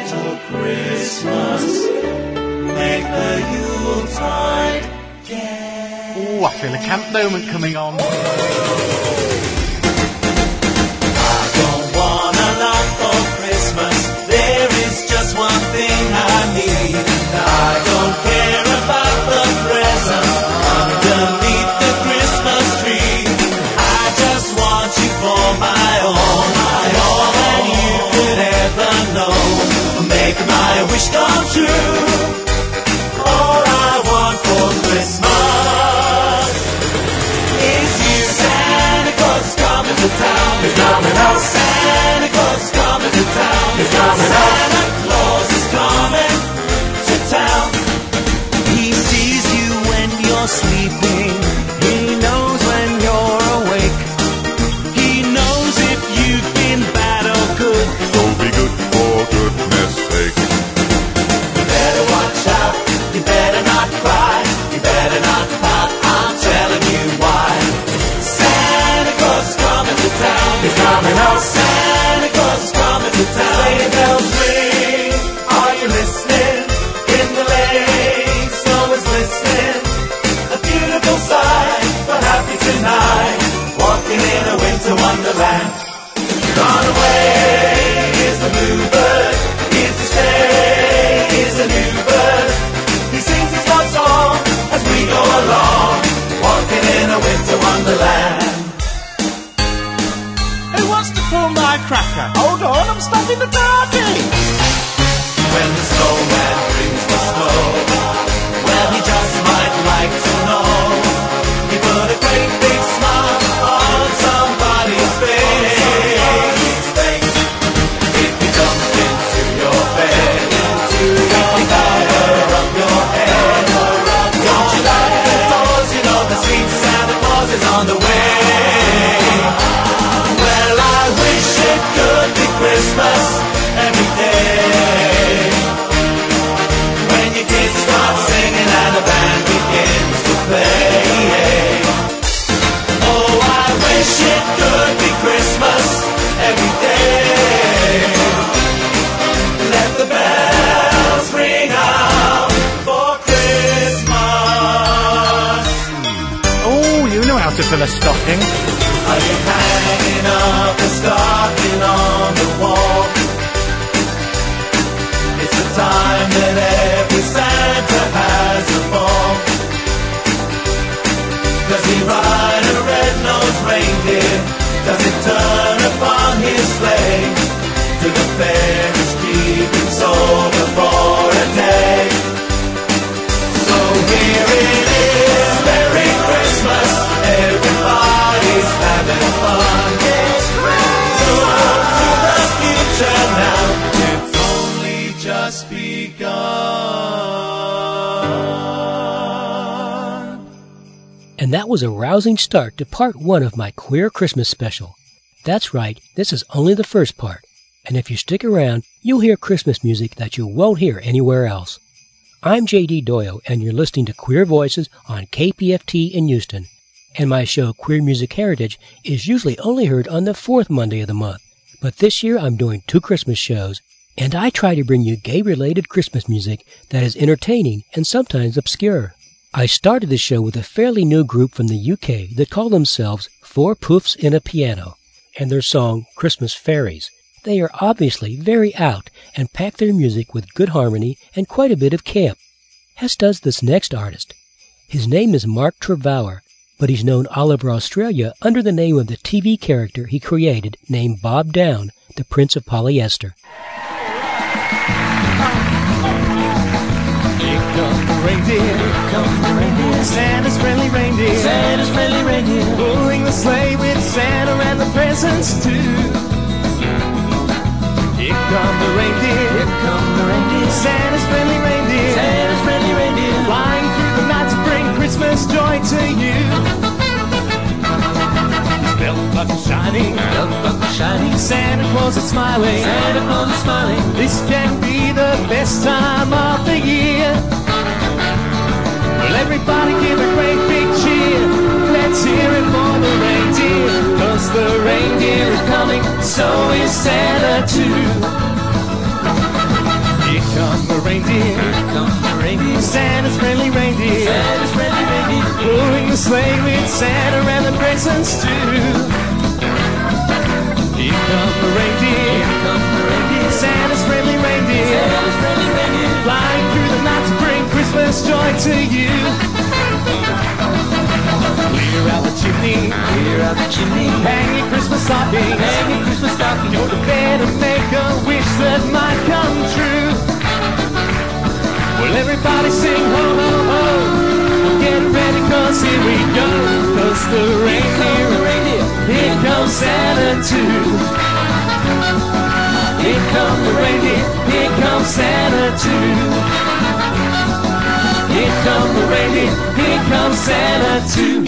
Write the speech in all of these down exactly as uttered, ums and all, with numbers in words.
till Christmas. Make the Yuletide gay. Oh, I feel a camp moment coming on. I don't want a lot for Christmas. There is just one thing I need. I don't care about the presents underneath the Christmas tree. I just want you for my own, my all that you could ever know. Make my wish come true. All I want for Christmas is you. Santa Claus is coming to town. He's coming out. Santa Claus is coming to town. He's coming out. Santa Claus is coming to town. He sees you when you're sleeping. He knows when you're awake. He knows if you've been bad or good. So be good for goodness sake. You better watch out. You better not cry. You better not pout. I'm telling you why. Santa Claus is coming to town. He's coming out. Santa Claus is coming to town. Sleigh bells ring. Are you listening? In the lane, snow is glistening. A beautiful sight. We're happy tonight. Walking in a winter wonderland. Gone away is the bluebird. Here to stay is a new bird. He sings his love song as we go along. Walking in a winter wonderland. Who wants to pull my cracker? Hold on, I'm stuffing the turkey. When the snowman brings the snow, well, he just might like to know. He put a great big smile on somebody's face. If he jumped into your bed, into your cover up your head, don't you like the doors? You know the sweet Santa Claus is on the way. Well, I wish it could be Christmas every day. When your kids start singing and the band begins to play. Oh, I wish it could be Christmas every day. Let the bells ring out for Christmas. Oh, you know how to fill a stocking. Are you hanging up a stocking on the wall? It's the time that every Santa has a ball. Does he ride a red-nosed reindeer? Does he turn upon his sleigh? To the fairest keeping sober for a day. So here it is, Merry Christmas, everybody's having fun. It's Christmas to the future now, it's only just begun. And that was a rousing start to part one of my Queer Christmas special. That's right, this is only the first part. And if you stick around, you'll hear Christmas music that you won't hear anywhere else. I'm J D Doyle, and you're listening to Queer Voices on K P F T in Houston. And my show, Queer Music Heritage, is usually only heard on the fourth Monday of the month. But this year I'm doing two Christmas shows, and I try to bring you gay-related Christmas music that is entertaining and sometimes obscure. I started the show with a fairly new group from the U K that call themselves Four Poofs in a Piano, and their song Christmas Fairies. They are obviously very out and pack their music with good harmony and quite a bit of camp, as does this next artist. His name is Mark Trevauer, but he's known all over Australia under the name of the T V character he created named Bob Down, the Prince of Polyester. Here come the reindeer, here come the reindeer, Santa's friendly reindeer, Santa's friendly reindeer, pulling the sleigh with Santa and the presents too. Here come the reindeer, here come the reindeer, Santa's friendly reindeer, Santa's friendly reindeer, flying through the night to bring Christmas joy to you. Belt buckle shining, belt buckle shining, Santa Claus is smiling, Santa Claus is smiling. This can be the best time of the year. Well, everybody give a great big cheer. Let's hear it for the reindeer, 'cause the reindeer is coming, so is Santa too. Santa's friendly reindeer, Santa's friendly reindeer, pulling the sleigh with Santa and the presents too. Here come the reindeer, here come the reindeer, Santa's friendly reindeer, Santa's friendly reindeer, flying through the night to bring Christmas joy to you. Clear out the chimney, clear out the chimney, hang your Christmas stocking, hang your Christmas stocking, go to bed and make a wish that might come true. Well, everybody sing ho, ho, ho, well, get ready, cause here we go, cause the reindeer, the reindeer, here comes Santa too. Here come the reindeer, here comes Santa too. Here come the reindeer, here comes Santa too.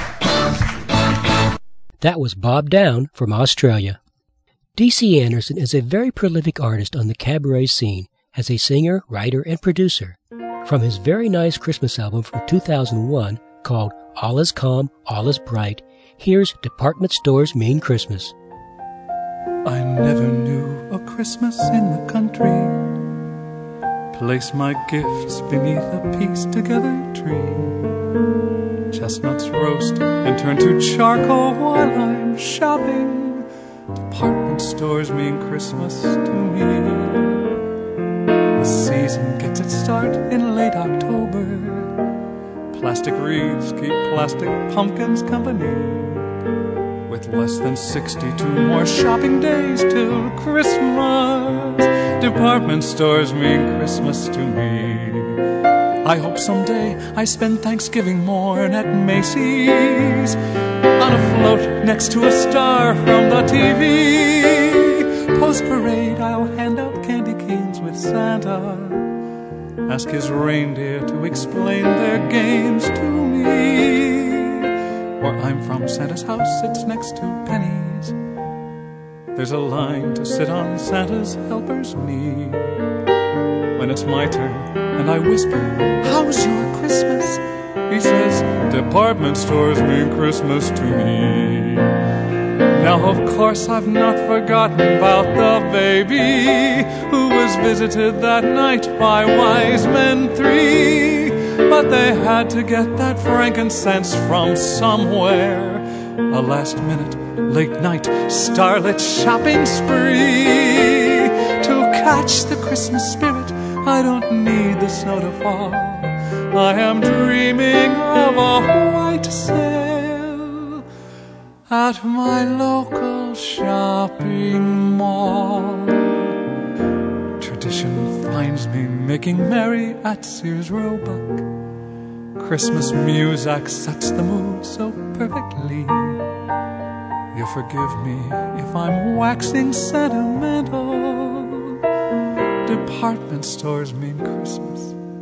That was Bob Down from Australia. D C Anderson is a very prolific artist on the cabaret scene as a singer, writer, and producer. From his very nice Christmas album from two thousand one called All Is Calm, All Is Bright, here's Department Stores Mean Christmas. I never knew a Christmas in the country. Place my gifts beneath a pieced-together tree. Chestnuts roast and turn to charcoal while I'm shopping. Department stores mean Christmas to me. The season gets its start in late October. Plastic wreaths keep plastic pumpkins company. With less than sixty-two more shopping days till Christmas, department stores mean Christmas to me. I hope someday I spend Thanksgiving morn at Macy's, on a float next to a star from the T V. Post-parade I'll hand out candy canes with Santa, ask his reindeer to explain their games to me. Where I'm from, Santa's house sits next to Penny's. There's a line to sit on Santa's helper's knee. When it's my turn and I whisper, "How's your Christmas?" he says, "Department stores mean Christmas to me." Now of course I've not forgotten about the baby who was visited that night by wise men three. But they had to get that frankincense from somewhere. A last-minute, late-night, starlit shopping spree. To catch the Christmas spirit, I don't need the snow to fall. I am dreaming of a white sail at my local shopping mall. Tradition finds me making merry at Sears Roebuck. Christmas music sets the mood so perfectly. You'll forgive me if I'm waxing sentimental. Department stores mean Christmas.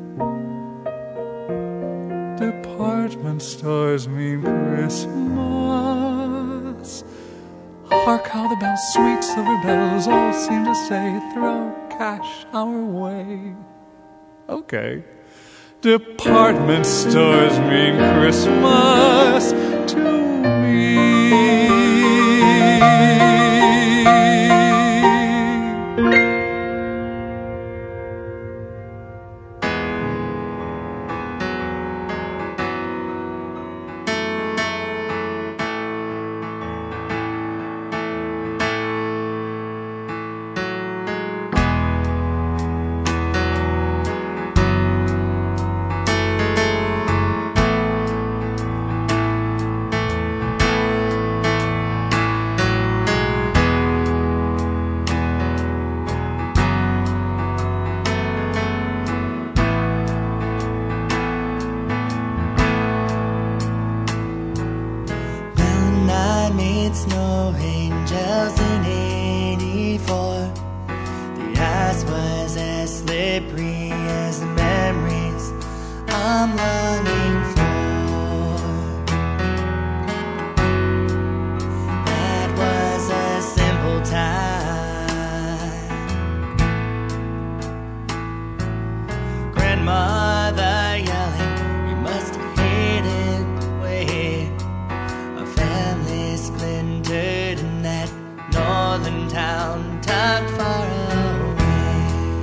Department stores mean Christmas. Hark how the bells, sweet silver bells, all seem to say, throw cash our way. Okay. Department stores mean Christmas to me. Splintered in that northern town, tucked far away.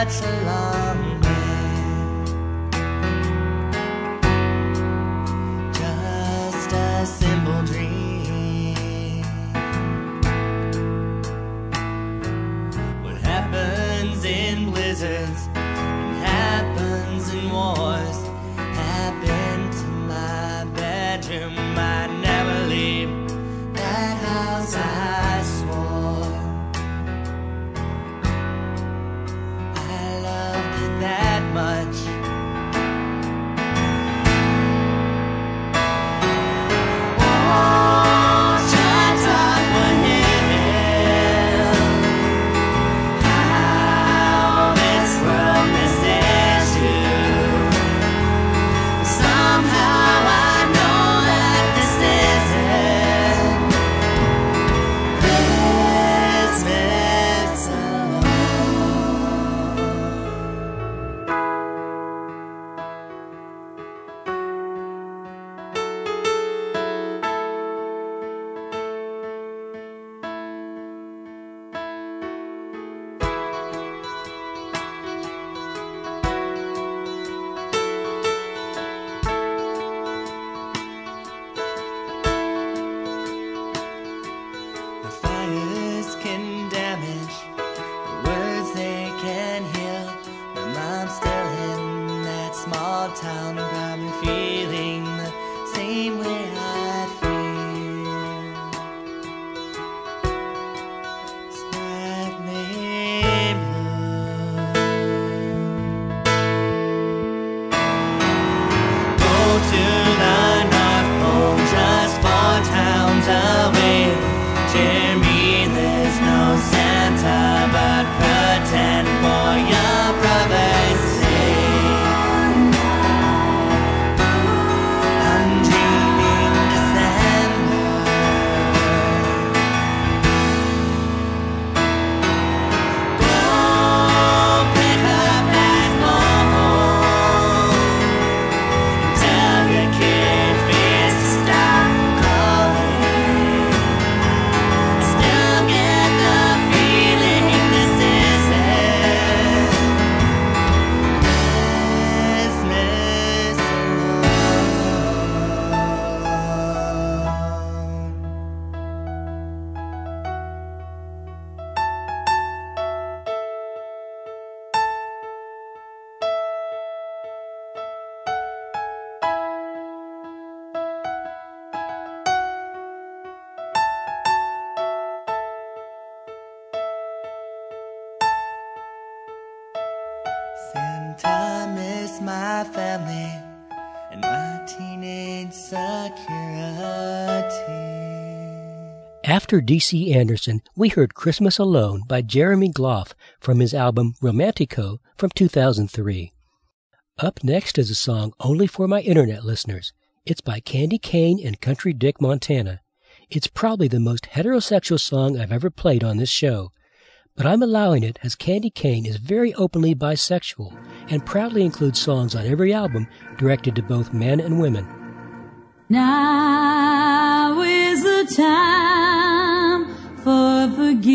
such a long way. Just a simple dream. What happens in blizzards and happens in wars happened to my bedroom. I'd never leave that house, I swore. I loved it that much. Oh, Chautauqua Hill, how this world misses you. Somehow I know that this isn't Christmas alone. The fires can damage, the words they can heal. My mom's still in that small town, probably feeling the same way I feel. Slightly blue. Go to the North Pole, just four towns away. Jeremy, there's no Santa, but pretend for your brother's sake. I'm dreaming December. Go pick up that phone. Tell your kid please to stop calling. Still get the feeling this isn't Christmas Santa, miss my family and my teenage security. After D C Anderson, we heard Christmas Alone by Jeremy Gloff from his album Romantico from two thousand three. Up next is a song only for my internet listeners. It's by Candy Kane and Country Dick Montana. It's probably the most heterosexual song I've ever played on this show, but I'm allowing it as Candy Kane is very openly bisexual and proudly includes songs on every album directed to both men and women. Now is the time for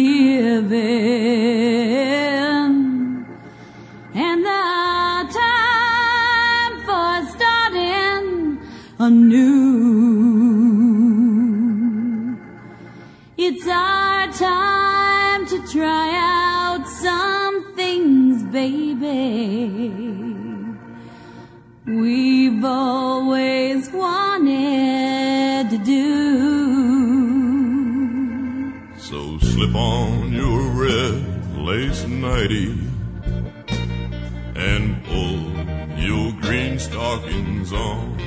forgiving and the time for starting anew. It's our time to try out some things, baby, we've always wanted to do. So slip on your red lace nightie and pull your green stockings on.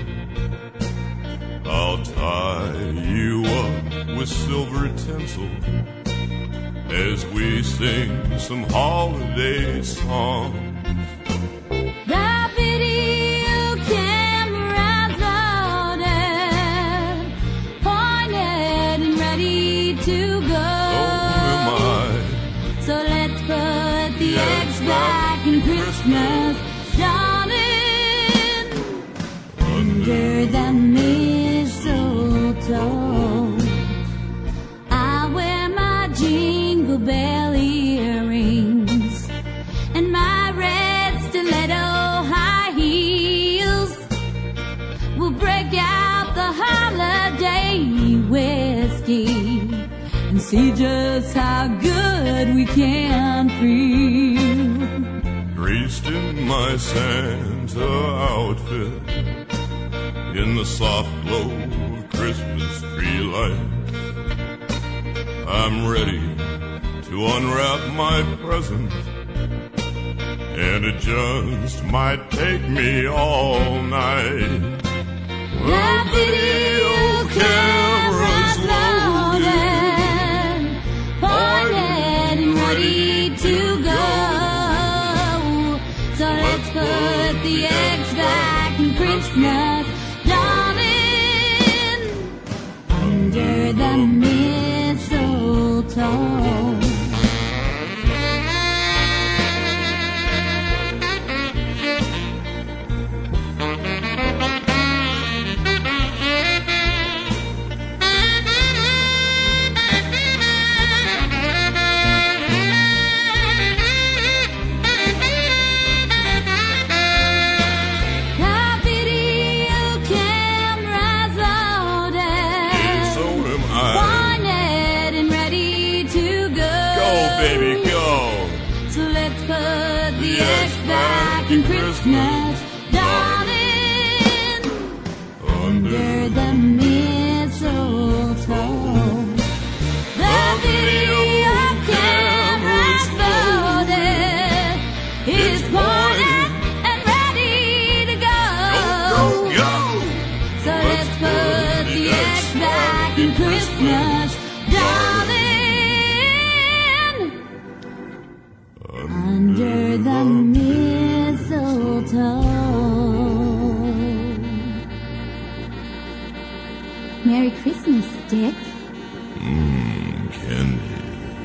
I'll tie you up with silver tinsel as we sing some holiday songs. The video camera's loaded, pointed and ready to go. So am I. So let's put the Yes, eggs back in Christmas, darling, under the mistletoe. I wear my jingle bell earrings and my turkey and see just how good we can feel. Dressed in my Santa outfit, in the soft glow of Christmas tree lights, I'm ready to unwrap my present, and it just might take me all night. The video camera's loaded, pointed and ready to go. So let's put the eggs back in Christmas, darling, under the mistletoe. In Christmas, darling, under the mistletoe. The video camera's loaded, is pointed and ready to go. Go, go, go. So let's put the eggs back in Christmas, darling, under the mistletoe. Merry Christmas, Dick. Mmm, candy.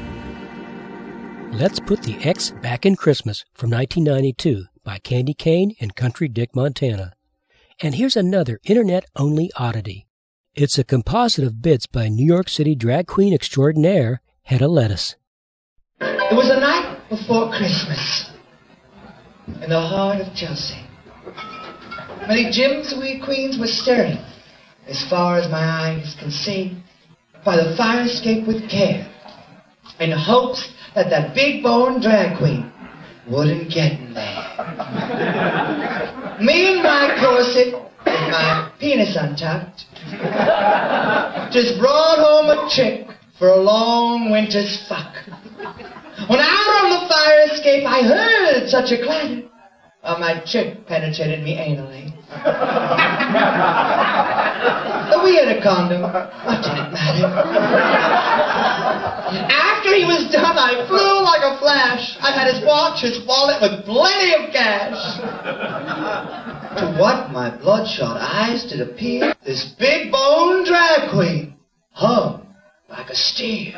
Let's Put the X Back in Christmas from nineteen ninety-two by Candy Kane and Country Dick Montana. And here's another internet-only oddity. It's a composite of bits by New York City drag queen extraordinaire Hedda Lettuce. It was the night before Christmas in the heart of Chelsea. Many Jimswee queens were stirring as far as my eyes can see by the fire escape with care in hopes that that big-boned drag queen wouldn't get in there. Me in my corset with my penis untucked just brought home a trick for a long winter's fuck. When out on the fire escape, I heard such a clatter. Uh, my chick penetrated me anally. We had a condom. What did it matter? After he was done, I flew like a flash. I had his watch, his wallet with plenty of cash. To what my bloodshot eyes did appear, this big-boned drag queen hung like a steer.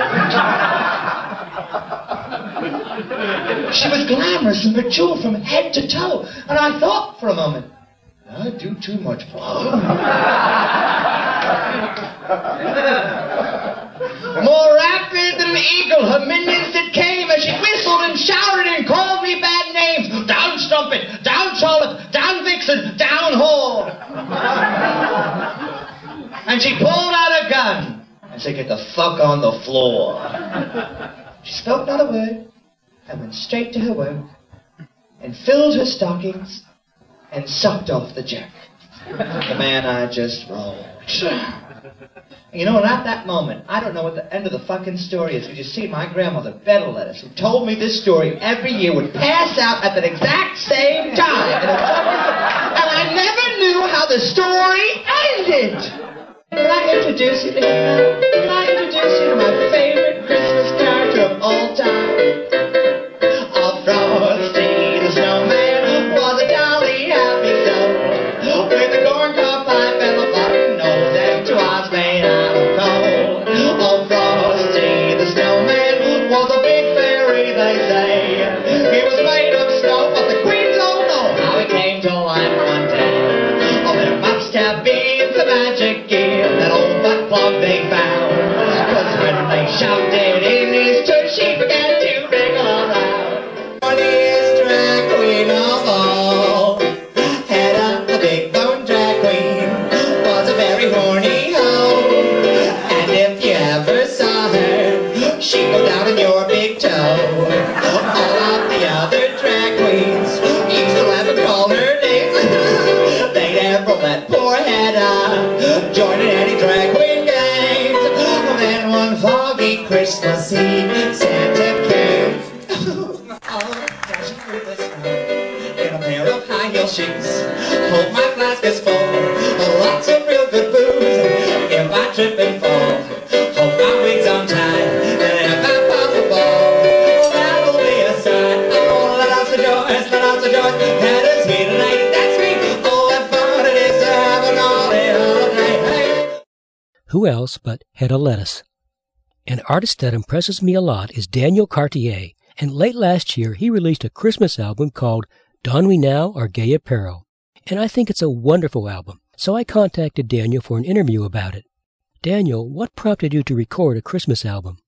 She was glamorous and bejeweled from head to toe, and I thought for a moment, I do too much blow. More rapid than an eagle, her minions did came as she whistled and shouted and called me bad names. Down Strumpet, down Charlotte, down Vixen, down Whore. And she pulled out a gun and said, get the fuck on the floor. She spoke not a word and went straight to her work and filled her stockings and sucked off the jerk. The man I just rolled. You know, and at that moment, I don't know what the end of the fucking story is, because you see, my grandmother, Betta Lettuce, who told me this story every year, would pass out at the exact same time. And, and I never knew how the story ended. Can I introduce you to him? Can I introduce you to my favorite Christmas character of all time? Old Frosty the Snowman was a jolly happy soul, with a corncob pipe and a button nose and two eyes made out of coal. Old Frosty the Snowman was a big fairy, they say. He was made of snow, but the queens don't know how he came to life one day. Oh, there must have been some magic in that old butt plug they found, 'cause when they shouted in his church, she began to wriggle around. Funniest drag queen of all, Hedda, the big bone drag queen, was a very horny hoe. And if you one foggy Christmas Eve, Santa came. Oh, dashing through the snow in a pair of high heel shoes. Hope my flask is full, lots of real good booze. If I trip and fall, hope my wig's on time, and if I pop a ball, that'll be a sign. Oh, let out the joys, let out the joys, that is me tonight, that's me. Oh, what fun it is to have an all-day holiday. Hey. Who else but Hedda Lettuce? An artist that impresses me a lot is Daniel Cartier, and late last year he released a Christmas album called Don We Now Our Gay Apparel, and I think it's a wonderful album, so I contacted Daniel for an interview about it. Daniel, what prompted you to record a Christmas album?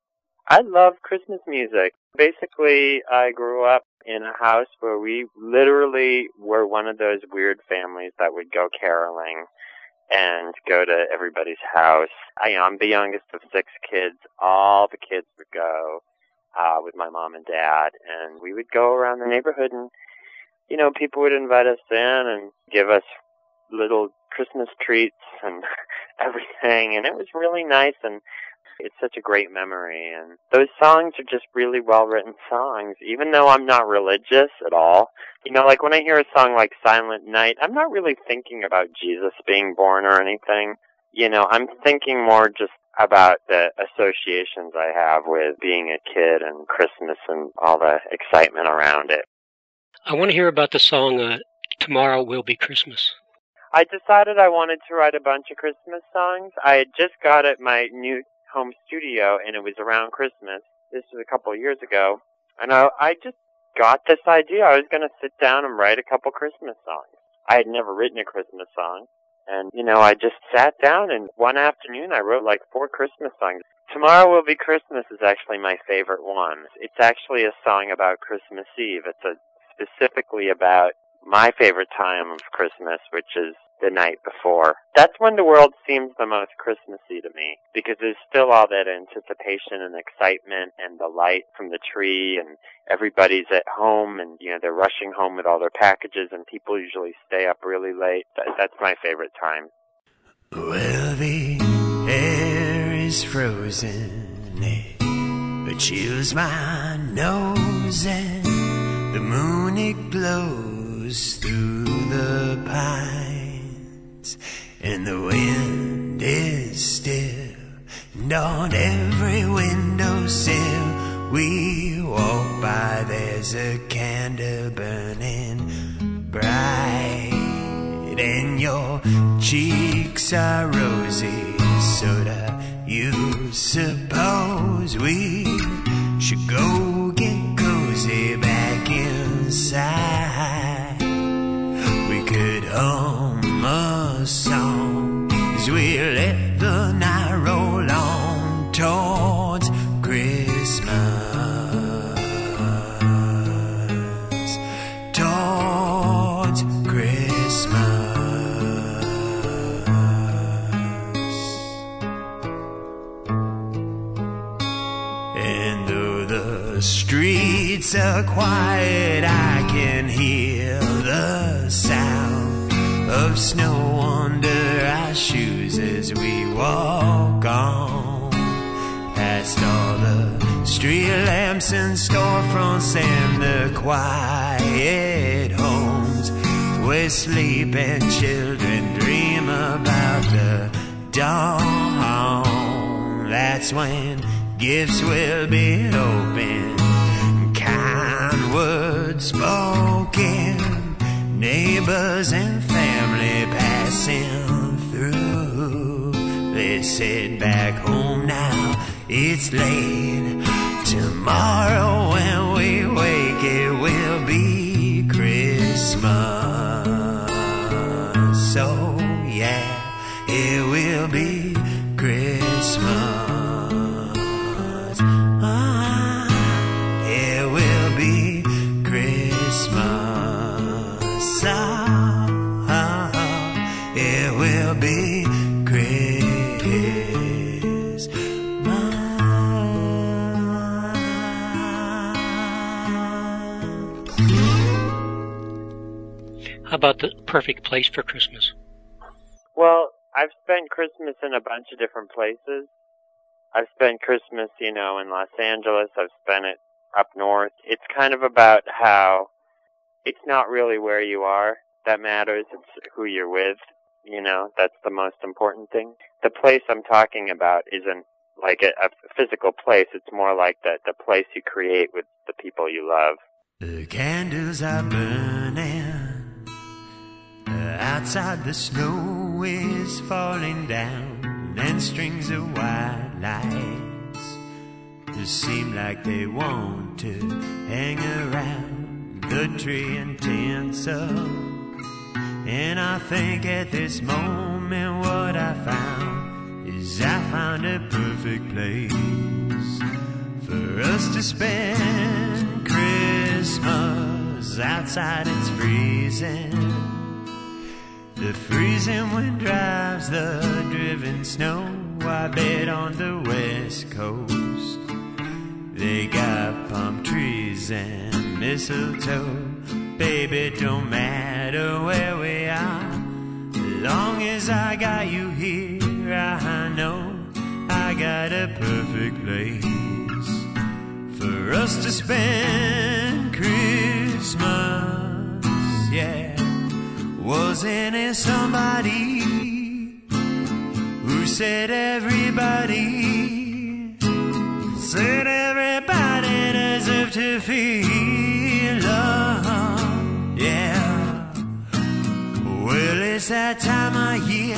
I love Christmas music. Basically, I grew up in a house where we literally were one of those weird families that would go caroling and go to everybody's house. I, I'm the youngest of six kids. All the kids would go uh, with my mom and dad, and we would go around the neighborhood, and, you know, people would invite us in and give us little Christmas treats and everything, and it was really nice, and it's such a great memory. And those songs are just really well-written songs, even though I'm not religious at all. You know, like when I hear a song like Silent Night, I'm not really thinking about Jesus being born or anything. You know, I'm thinking more just about the associations I have with being a kid and Christmas and all the excitement around it. I want to hear about the song uh, Tomorrow Will Be Christmas. I decided I wanted to write a bunch of Christmas songs. I had just got at my new home studio, and it was around Christmas. This was a couple of years ago. And I, I just got this idea. I was going to sit down and write a couple Christmas songs. I had never written a Christmas song. And, you know, I just sat down, and one afternoon I wrote like four Christmas songs. Tomorrow Will Be Christmas is actually my favorite one. It's actually a song about Christmas Eve. It's a, specifically about my favorite time of Christmas, which is the night before. That's when the world seems the most Christmassy to me, because there's still all that anticipation and excitement and the light from the tree, and everybody's at home, and, you know, they're rushing home with all their packages, and people usually stay up really late. That, that's my favorite time. Well, the air is frozen, it chills my nose, and the moon, it glows through the pines, and the wind is still, and on every windowsill we walk by, there's a candle burning bright, and your cheeks are rosy, so do you suppose we should go get cozy back inside? We could hum a song as we let the night roll on towards Christmas, towards Christmas. And though the streets are quiet, I can hear the sound of snow under our shoes as we walk on past all the street lamps and storefronts and the quiet homes where sleeping children dream about the dawn. That's when gifts will be open, kind words spoken, neighbors and family passing through. They said back home now, it's late. Tomorrow when we wake, it will be Christmas. So yeah, it will be Christmas. How about the perfect place for Christmas? Well, I've spent Christmas in a bunch of different places. I've spent Christmas, you know, in Los Angeles. I've spent it up north. It's kind of about how it's not really where you are that matters. It's who you're with. You know, that's the most important thing. The place I'm talking about isn't like a, a physical place. It's more like the, the place you create with the people you love. The candles are burning. Outside the snow is falling down, and strings of white lights just seem like they want to hang around the tree and tinsel. And I think at this moment what I found is I found a perfect place for us to spend Christmas. Outside it's freezing. The freezing wind drives the driven snow. I bet on the west coast they got palm trees and mistletoe. Baby, it don't matter where we are, as long as I got you here. I know I got a perfect place for us to spend Christmas. Yeah, wasn't it somebody who said everybody, said everybody deserves to feel love? Yeah, well, it's that time of year.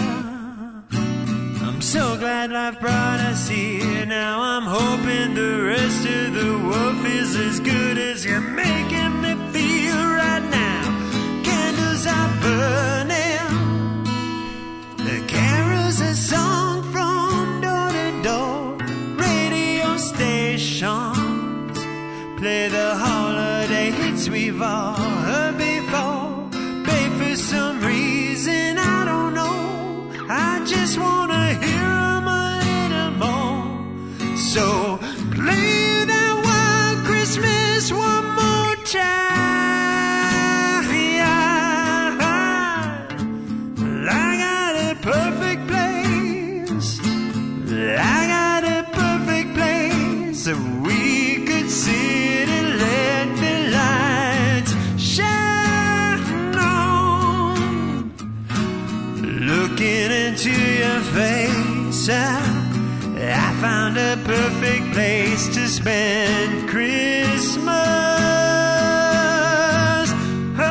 I'm so glad life brought us here. Now I'm hoping the rest of the wolf is as good as you're making me feel right now. Candles are burning, the carols are sung from door to door. Radio stations play the holiday hits we've all heard before. Babe, for some reason I don't know, I just wanna hear 'em a little more. So play that White Christmas one more time. I got a perfect place, I got a perfect place, so we could sit and let the lights shine on. Looking into your face, I, I found a perfect place to spend Christmas. Oh,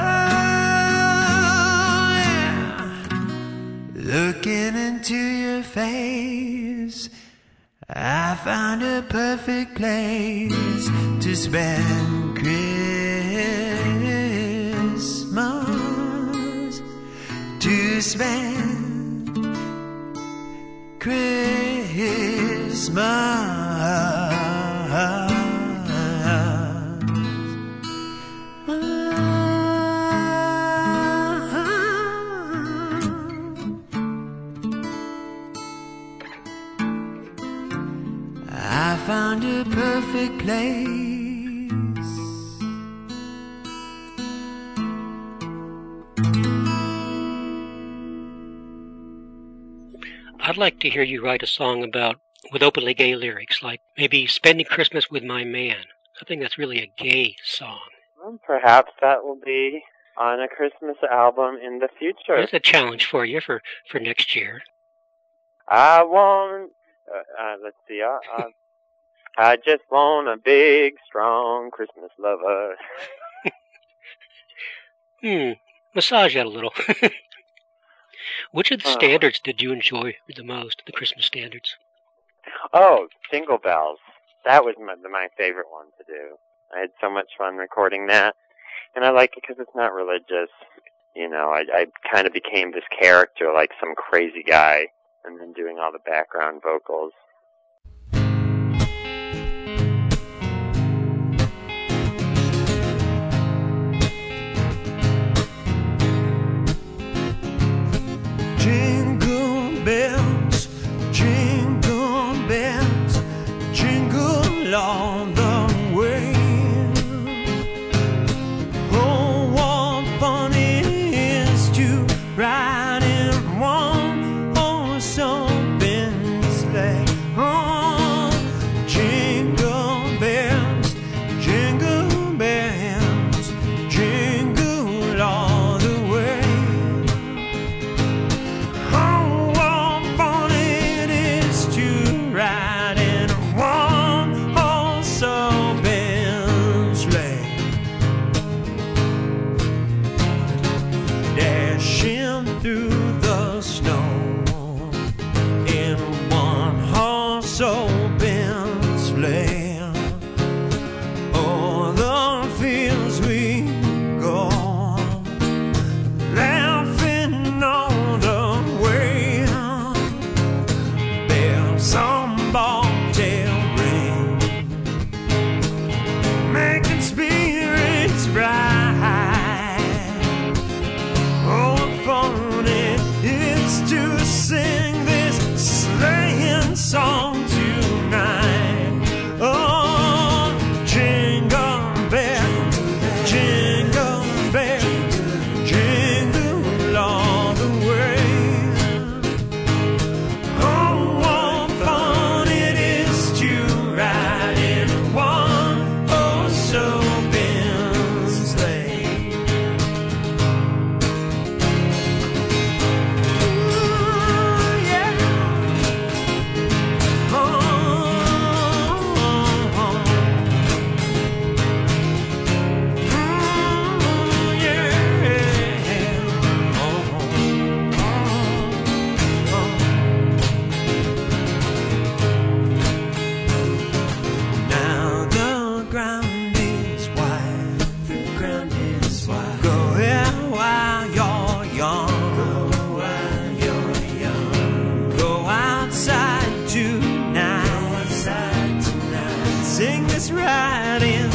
yeah. Looking into your face, I found a perfect place to spend Christmas, to spend Christmas. I found a perfect place. I'd like to hear you write a song about with openly gay lyrics, like maybe Spending Christmas with My Man. I think that's really a gay song. Well, perhaps that will be on a Christmas album in the future. That's a challenge for you for, for next year. I want, uh, uh, let's see, uh, uh, I just want a big, strong Christmas lover. hmm, massage that a little. Which of the uh, standards did you enjoy the most, the Christmas standards? Oh, Jingle Bells. That was my, my favorite one to do. I had so much fun recording that. And I like it because it's not religious. You know, I, I kind of became this character, like some crazy guy, and then doing all the background vocals. Jingle bells, jingle bells, jingle all the way. Oh, what fun it is to ride in one horse open sleigh. Oh,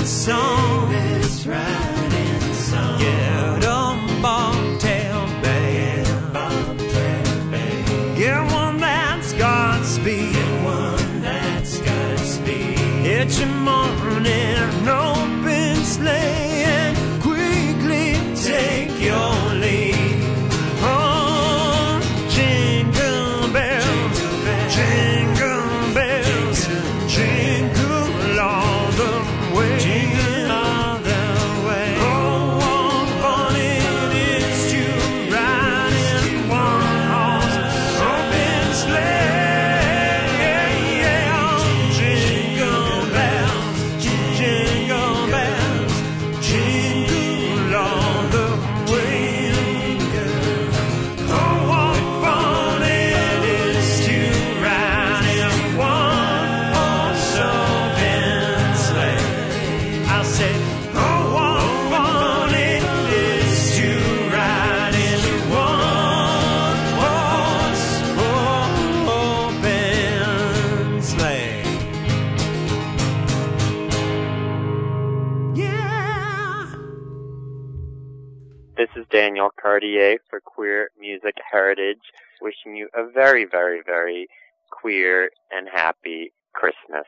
song. Davis writing song. Get a bobtail band. Bobtail band. Get one that's got speed. Get one that's got speed. It's your morning open sleigh and quickly take your lead. Oh, jingle bells, jingle bells, jingle all the way, jingle all the way. Oh, what fun it is to ride in one horse open sleigh. Yeah, yeah. Jingle bells, jingle bells, jingle all the way. Oh, what fun it is to ride in one horse open sleigh. I said, oh, what fun it is to ride in one horse open sleigh. Yeah. This is Daniel Cartier for Queer Music Heritage, wishing you a very, very, very queer and happy Christmas.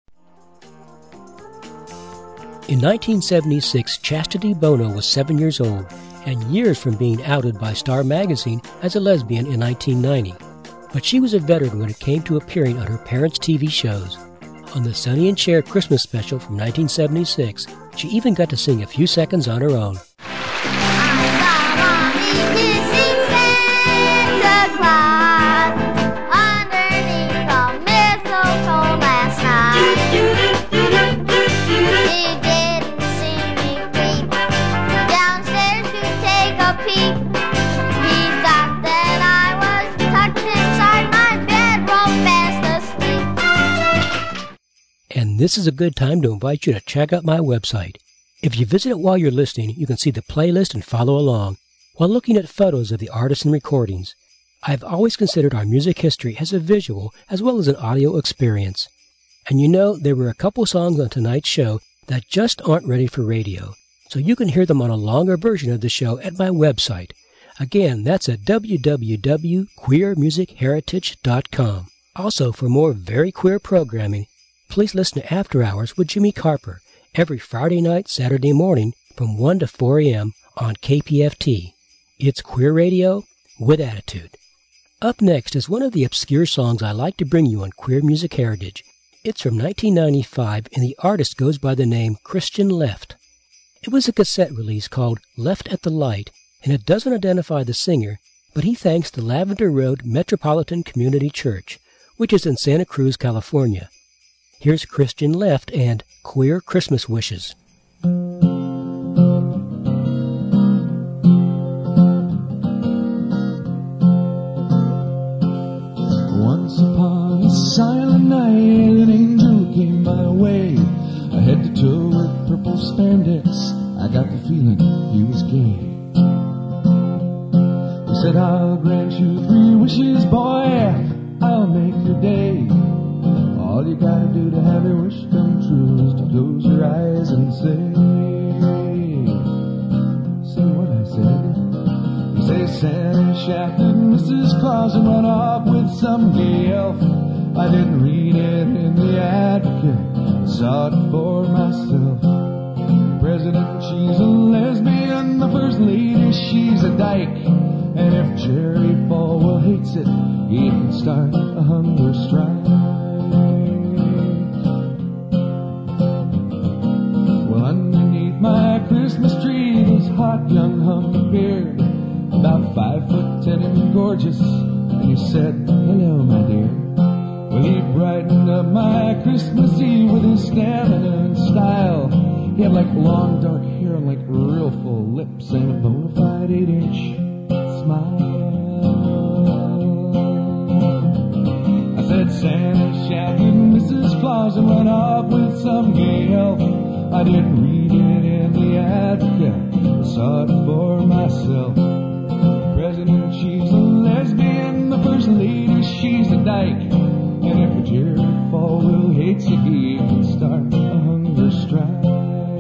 In nineteen seventy-six, Chastity Bono was seven years old and years from being outed by Star Magazine as a lesbian in nineteen ninety. But she was a veteran when it came to appearing on her parents' T V shows. On the Sonny and Cher Christmas special from nineteen seventy-six, she even got to sing a few seconds on her own. And this is a good time to invite you to check out my website. If you visit it while you're listening, you can see the playlist and follow along while looking at photos of the artists and recordings. I've always considered our music history as a visual as well as an audio experience. And you know, there were a couple songs on tonight's show that just aren't ready for radio, so you can hear them on a longer version of the show at my website. Again, that's at w w w dot queer music heritage dot com. Also, for more very queer programming, please listen to After Hours with Jimmy Carper every Friday night, Saturday morning from one to four a.m. on K P F T. It's queer radio with attitude. Up next is one of the obscure songs I like to bring you on Queer Music Heritage. It's from nineteen ninety-five, and the artist goes by the name Christian Left. It was a cassette release called Left at the Light, and it doesn't identify the singer, but he thanks the Lavender Road Metropolitan Community Church, which is in Santa Cruz, California. Here's Christian Left and Queer Christmas Wishes. Once upon a silent night, an angel came my way. I head to toe with purple spandex. I got the feeling he was gay. He said, I'll grant you three wishes, boy. I'll make your day. All you gotta do to have your wish come true is to close your eyes and say, say what I said. You say Santa shafted Missus Claus and went off with some gay elf. I didn't read it in the Advocate, saw it for myself. President, she's a lesbian, the first lady, she's a dyke. And if Jerry Falwell hates it, he can start a hunger strike. Well, underneath my Christmas tree, this hot young hunk appeared, about five foot ten and gorgeous, and he said, hello, my dear. Well, he brightened up my Christmas Eve with his stamina and style. He had like long dark hair and like real full lips and a bona fide eight-inch smile. I said Santa shafted Missus Claus and went off with some gay elf. I didn't read it in the Advocate, saw it for myself. President, she's a lesbian, the first lady, she's a dyke. And if Jerry Falwell hates it, he can start a hunger strike.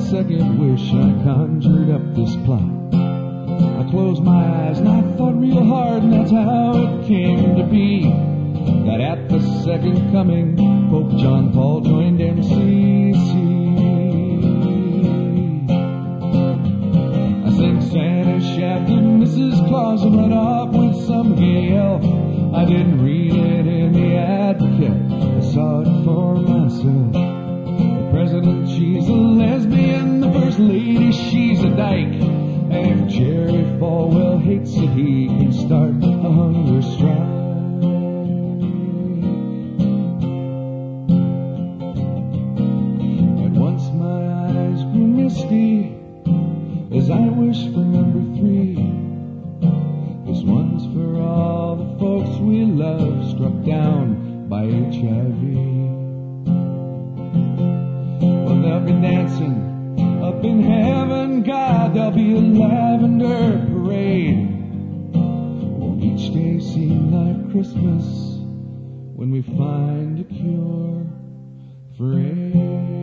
second wish I conjured up this plot. I closed my eyes and I thought real hard, and that's how it came to be that at the second coming, Pope John Paul joined M C C. I sang Santa Shaft and Missus Claus and run off with some gay elf. I didn't read it in the Advocate, I saw it for myself. The president, she's a lesbian, the first lady, she's a dyke. And if Jerry Falwell hates it, he can start a hunger strike. And once my eyes grew misty as I wished for number three. This one's for all the folks we love struck down by H I V. Well, they'll be dancing up in heaven, God, there'll be a lavender parade. Won't each day seem like Christmas when we find a cure for AIDS?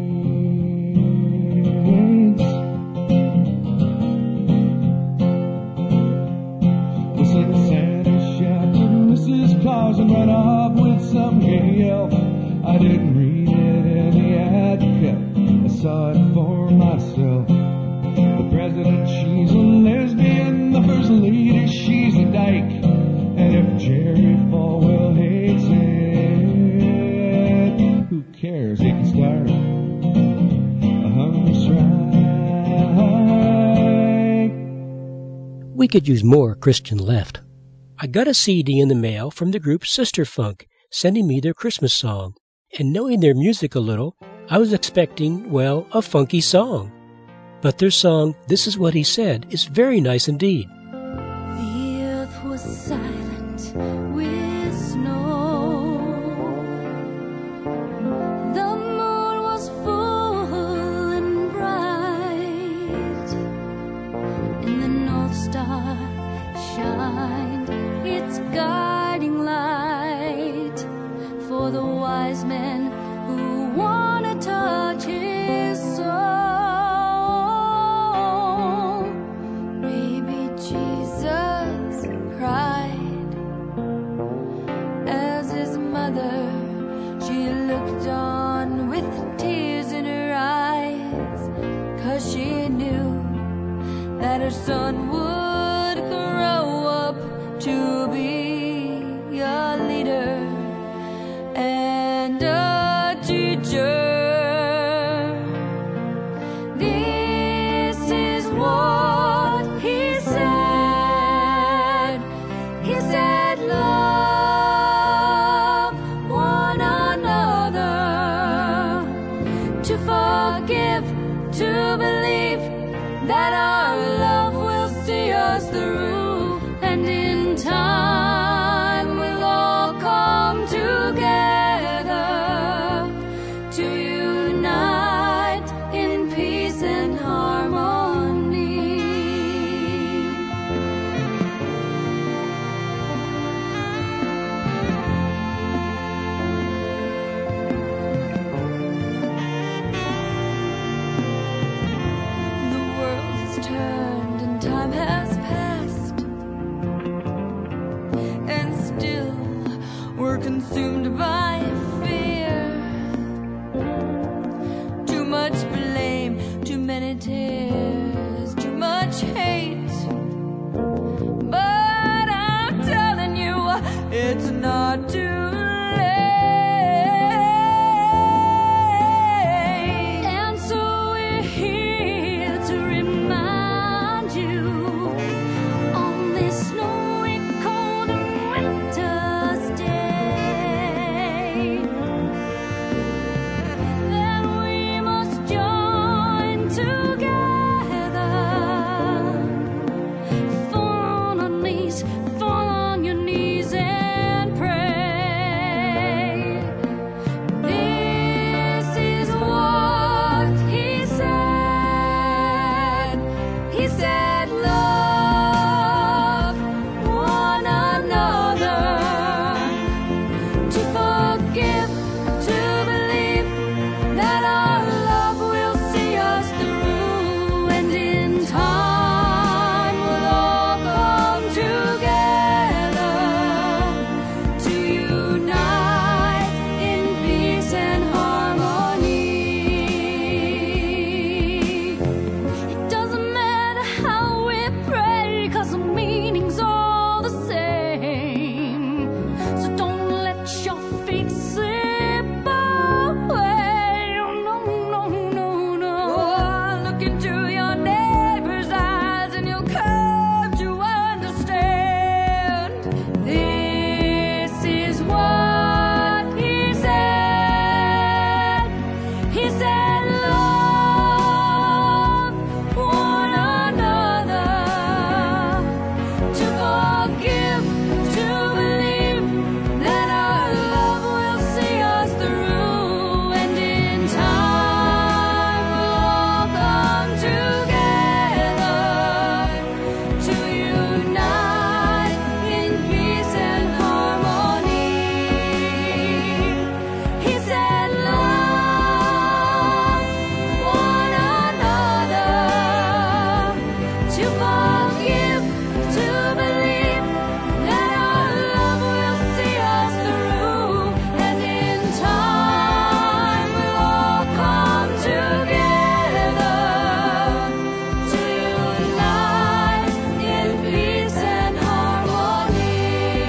We'll sing Santa Shaft and Missus Claus and run off with some gay elf. I didn't read it in the Advocate, I saw it for myself. The president, she's a lesbian, the first lady, she's a dyke. And if Jerry Falwell hates it, who cares, he can start a hunger strike. We could use more Christian Left. I got a C D in the mail from the group Sister Funk, sending me their Christmas song. And knowing their music a little, I was expecting, well, a funky song. But their song, This Is What He Said, is very nice indeed. The earth was silent with snow. The moon was full and bright, and the North Star shined its guiding light for the wise men who want to touch his soul. Baby Jesus cried as his mother, she looked on with tears in her eyes, 'cause she knew that her son would grow up to be a leader and a teacher. This is what he said. He said, love one another, to forgive, to believe that our love will see us through, and in time we'll all come together to unite in peace and harmony. The world has turned and time has passed, and still we're consumed by fear. Too much blame, too many tears, too much hate. But I'm telling you, it's not too late. And so we're here to remind you on this snowy, cold and winter's day to forgive, to believe that our love will see us through, and in time we'll all come together to unite in peace and harmony.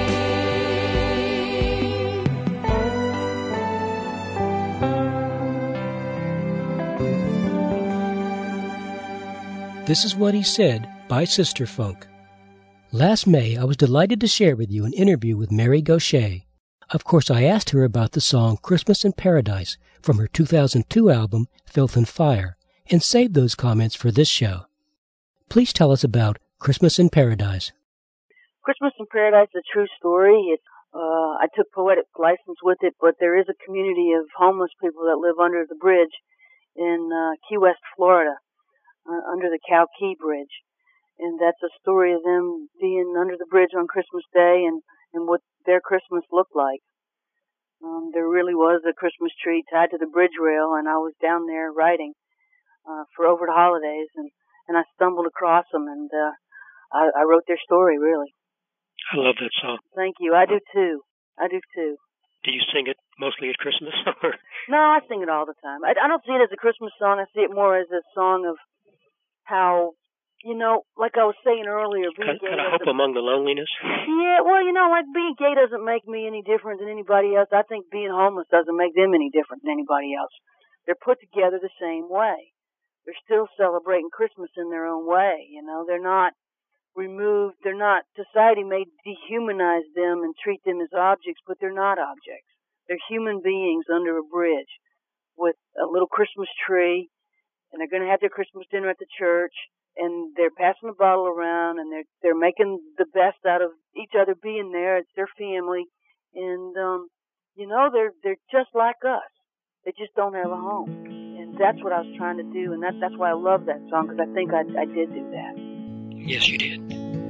This is What He Said by Sister Funk. Last May, I was delighted to share with you an interview with Mary Gauthier. Of course, I asked her about the song Christmas in Paradise from her two thousand two album, Filth and Fire, and saved those comments for this show. Please tell us about Christmas in Paradise. Christmas in Paradise is a true story. It's, uh, I took poetic license with it, but there is a community of homeless people that live under the bridge in uh, Key West, Florida. Uh, under the Cow Key Bridge, and that's a story of them being under the bridge on Christmas Day and, and what their Christmas looked like. Um, there really was a Christmas tree tied to the bridge rail, and I was down there writing uh, for over the holidays, and, and I stumbled across them, and uh, I, I wrote their story, really. I love that song. Thank you. I do, too. I do, too. Do you sing it mostly at Christmas? No, I sing it all the time. I, I don't see it as a Christmas song. I see it more as a song of how, you know, like I was saying earlier, being kind, gay kind of hope among the loneliness. Yeah, well, you know, like being gay doesn't make me any different than anybody else. I think being homeless doesn't make them any different than anybody else. They're put together the same way. They're still celebrating Christmas in their own way, you know. They're not removed. They're not, society may dehumanize them and treat them as objects, but they're not objects. They're human beings under a bridge with a little Christmas tree, and they're going to have their Christmas dinner at the church, and they're passing the bottle around, and they're they're making the best out of each other being there. It's their family, and um, you know, they're they're just like us. They just don't have a home, and that's what I was trying to do, and that that's why I love that song, because I think I I did do that. Yes, you did.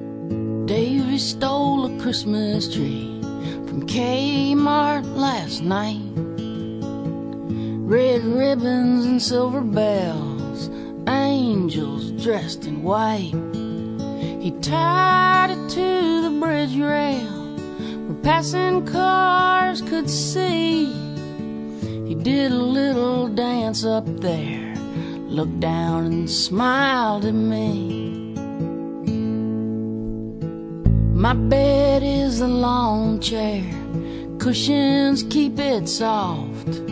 Davy stole a Christmas tree from Kmart last night. Red ribbons and silver bells, angels dressed in white. He tied it to the bridge rail where passing cars could see. He did a little dance up there, looked down and smiled at me. My bed is a lawn chair, cushions keep it soft.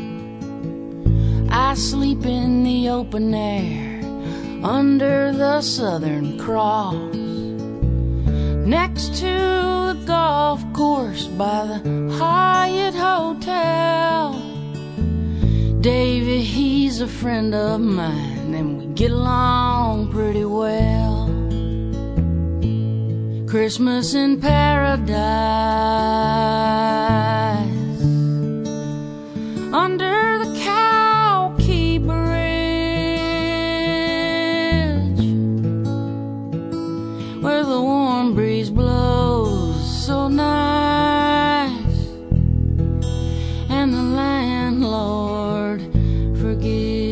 I sleep in the open air under the Southern Cross, next to the golf course by the Hyatt Hotel. Davy, he's a friend of mine, and we get along pretty well. Christmas in Paradise, under the Cow Key Bridge, where the warm breeze blows so nice, and the landlord forgives.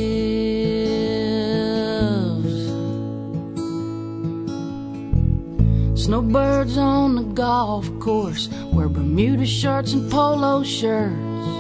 Snowbirds on the golf course wear Bermuda shorts and polo shirts.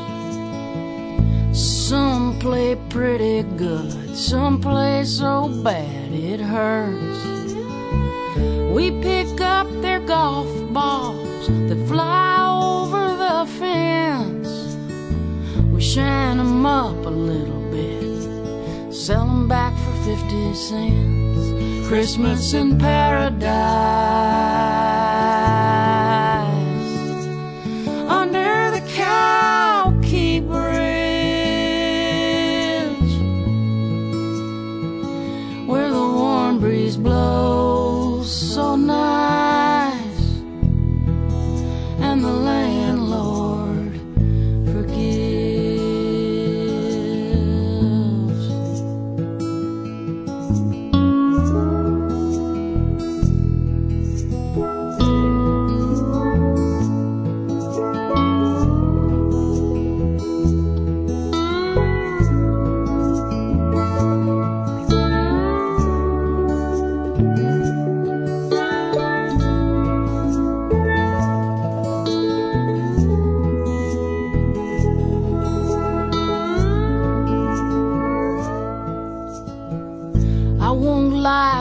Some play pretty good, some play so bad it hurts. We pick up their golf balls that fly over the fence. We shine them up a little bit, sell them back for fifty cents. Christmas in Paradise, under the Cow Key Bridge, where the warm breeze blows so nice, and the landlord forgives.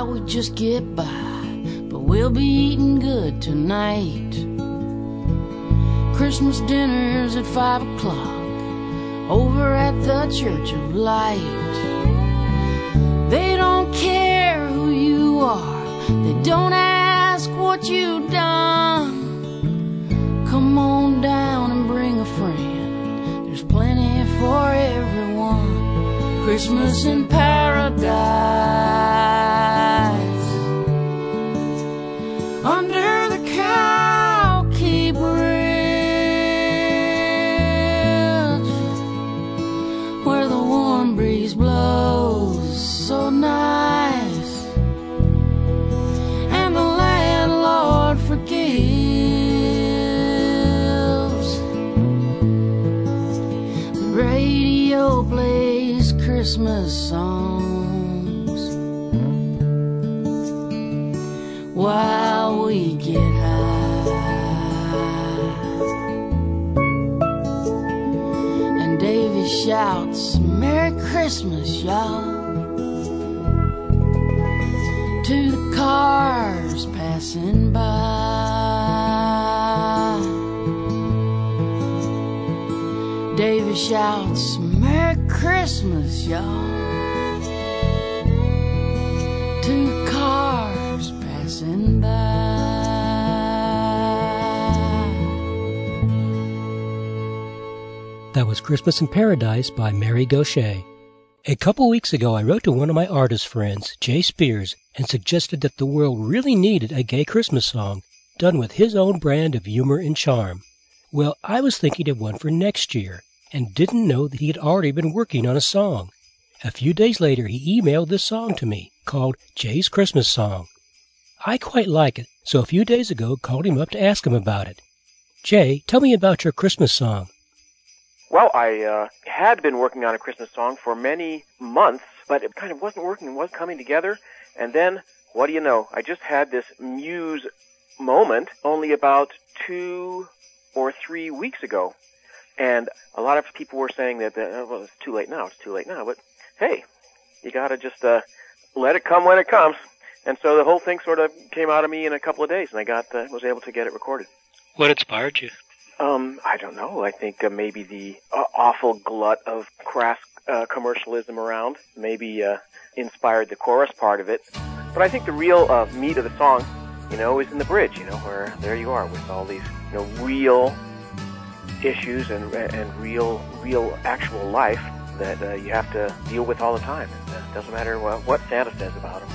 how we just get by, but we'll be eating good tonight. Christmas dinner's at five o'clock over at the Church of Light. They don't care who you are, they don't ask what you've done. Come on down and bring a friend, there's plenty for everyone. Christmas in Paradise, under the Cow-Key Bridge, where the warm breeze blows so nice, and the landlord forgives. The radio plays Christmas songs while we get high, and Davy shouts, "Merry Christmas, y'all," to the cars passing by. Davy shouts, "Merry Christmas, y'all," to the cars passing by. That was Christmas in Paradise by Mary Gauthier. A couple weeks ago, I wrote to one of my artist friends, Jay Spears, and suggested that the world really needed a gay Christmas song done with his own brand of humor and charm. Well, I was thinking of one for next year and didn't know that he had already been working on a song. A few days later, he emailed this song to me, called Jay's Christmas Song. I quite like it, so a few days ago called him up to ask him about it. Jay, tell me about your Christmas song. Well, I uh, had been working on a Christmas song for many months, but it kind of wasn't working, it wasn't coming together. And then, what do you know, I just had this muse moment only about two or three weeks ago. And a lot of people were saying that, uh, well, it's too late now, it's too late now. But, hey, you got to just uh, let it come when it comes. And so the whole thing sort of came out of me in a couple of days, and I got uh, was able to get it recorded. What inspired you? Um, I don't know. I think uh, maybe the uh, awful glut of crass uh, commercialism around maybe uh, inspired the chorus part of it. But I think the real uh, meat of the song, you know, is in the bridge, you know, where there you are with all these, you know, real issues and and real, real actual life that uh, you have to deal with all the time. It uh, doesn't matter what, what Santa says about them.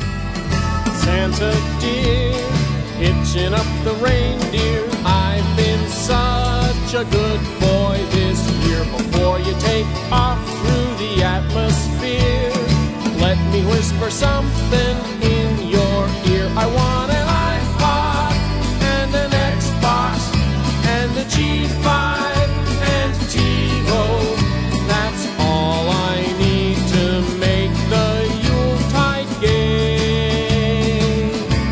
Santa dear, hitching up the reindeer, I've been such a good boy this year. Before you take off through the atmosphere, let me whisper something in your ear. I want an iPod and an Xbox and a G five and a TiVo. That's all I need to make the Yuletide gay.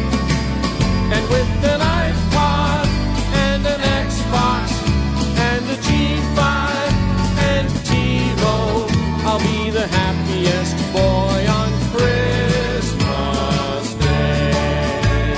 And with an iPod and an Xbox and a G five and a TiVo, I'll be the happiest boy on Christmas Day.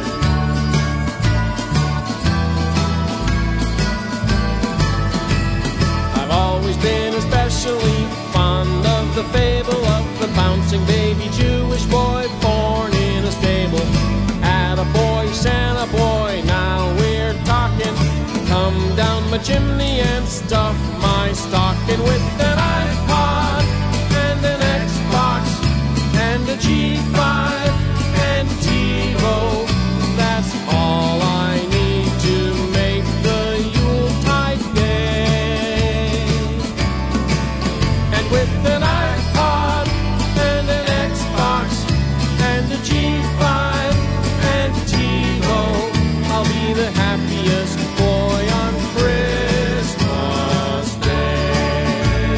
I've always been especially fond of the fable of the bouncing baby Jewish boy born in a stable. Atta boy, Santa boy, now we're talking. Come down my chimney and stuff my stocking with an iPod and an Xbox and a G five and a TiVo. That's all I need to make the Yuletide gay. And with an iPod and an Xbox and a G five and a TiVo, I'll be the happiest boy on Christmas Day.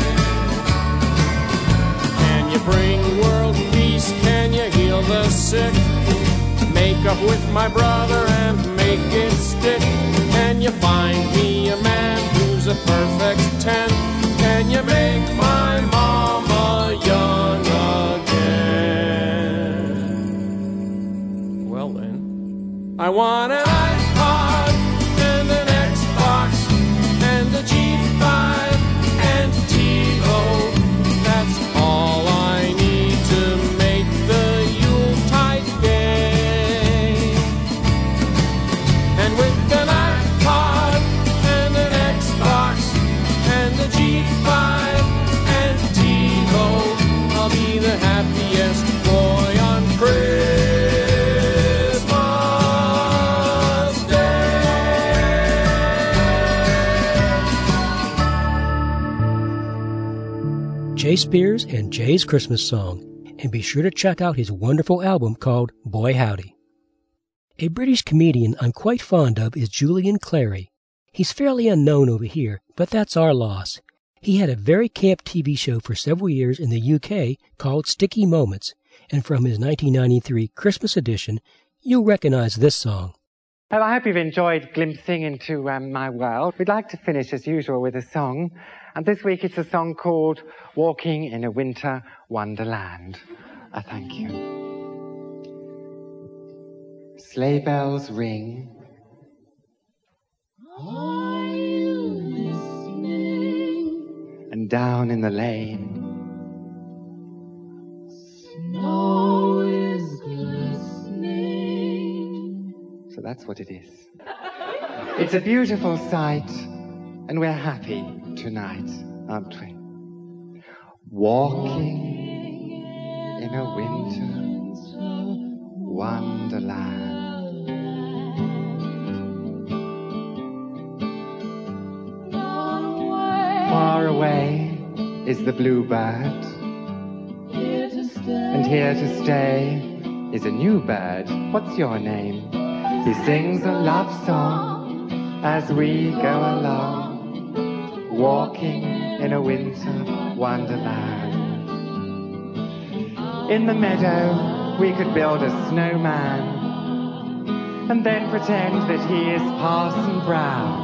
Can you bring world peace? Can you heal the sick? Make up with my brother and make it stick. Can you find me a man who's a perfect ten? Can you make my mama young again? I want an iPod and an Xbox and a G five and a TiVo. That's all I need to make the Yuletide day. And with an iPod and an Xbox and a G five and a TiVo, I'll be the happiest boy on Christmas Day. Jay Spears and Jay's Christmas Song, and be sure to check out his wonderful album called Boy Howdy. A British comedian I'm quite fond of is Julian Clary. He's fairly unknown over here, but that's our loss. He had a very camp T V show for several years in the U K called Sticky Moments, and from his nineteen ninety-three Christmas edition, you'll recognize this song. Well, I hope you've enjoyed glimpsing into um, my world. We'd like to finish, as usual, with a song. And this week it's a song called Walking in a Winter Wonderland. I thank you. Sleigh bells ring. Are you listening? And down in the lane, snow is glistening. So that's what it is. It's a beautiful sight, and we're happy tonight, aren't we? Walking in a winter wonderland. Far away is the bluebird, and here to stay is a new bird. What's your name? He sings a love song as we go along, walking in a winter wonderland. In the meadow we could build a snowman and then pretend that he is Parson Brown.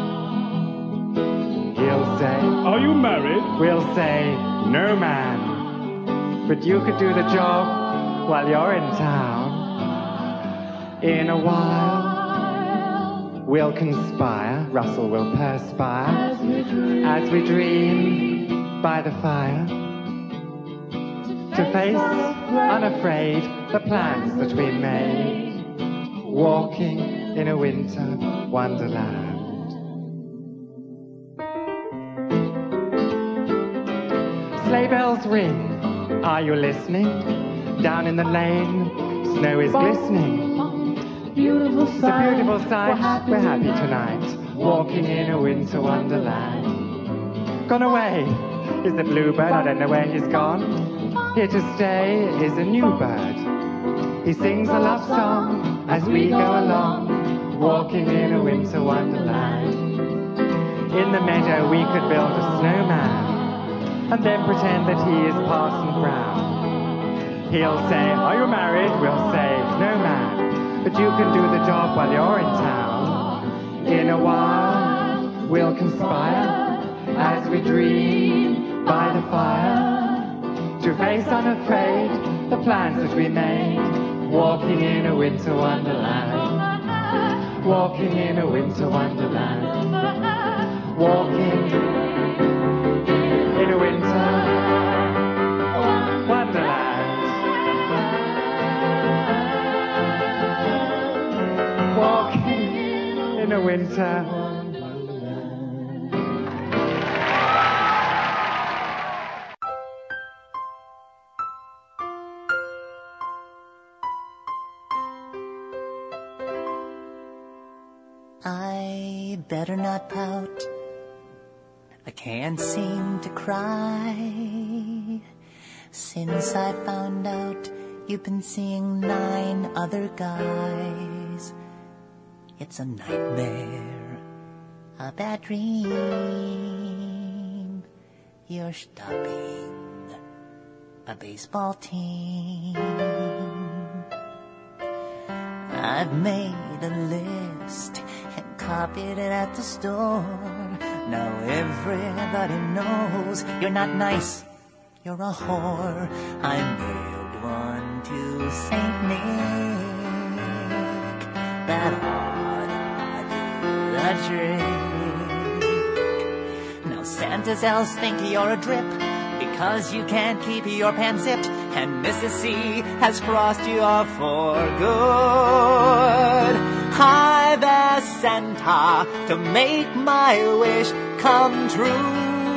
He'll say, "Are you married?" We'll say, "No, man." But you could do the job while you're in town. In a while, we'll conspire, Russell will perspire, as we dream, as we dream by the fire, to face unafraid the plans that we made, walking in a winter wonderland. Sleigh bells ring, are you listening? Down in the lane, snow is glistening. Beautiful sight. It's a beautiful sight. We're happy, We're happy tonight, walking in a winter wonderland. Gone away is the bluebird, I don't know where he's gone. Here to stay is a new bird. He sings a love song as we go along, walking in a winter wonderland. In the meadow we could build a snowman and then pretend that he is Parson Brown. He'll say, "Are you married?" We'll say, "No, man." But you can do the job while you're in town. In a while, we'll conspire as we dream by the fire, to face unafraid the plans that we made, walking in a winter wonderland. Walking in a winter wonderland. Walking in a winter wonderland. Walking in a winter I better not pout, I can't seem to cry, since I found out you've been seeing nine other guys. It's a nightmare, a bad dream. You're stopping a baseball team. I've made a list and copied it at the store. Now everybody knows you're not nice, you're a whore. I mailed one to Saint Nick that ought to drink. Now Santa's elves think you're a drip because you can't keep your pants zipped, and Missus C has crossed you off for good. I've asked Santa to make my wish come true.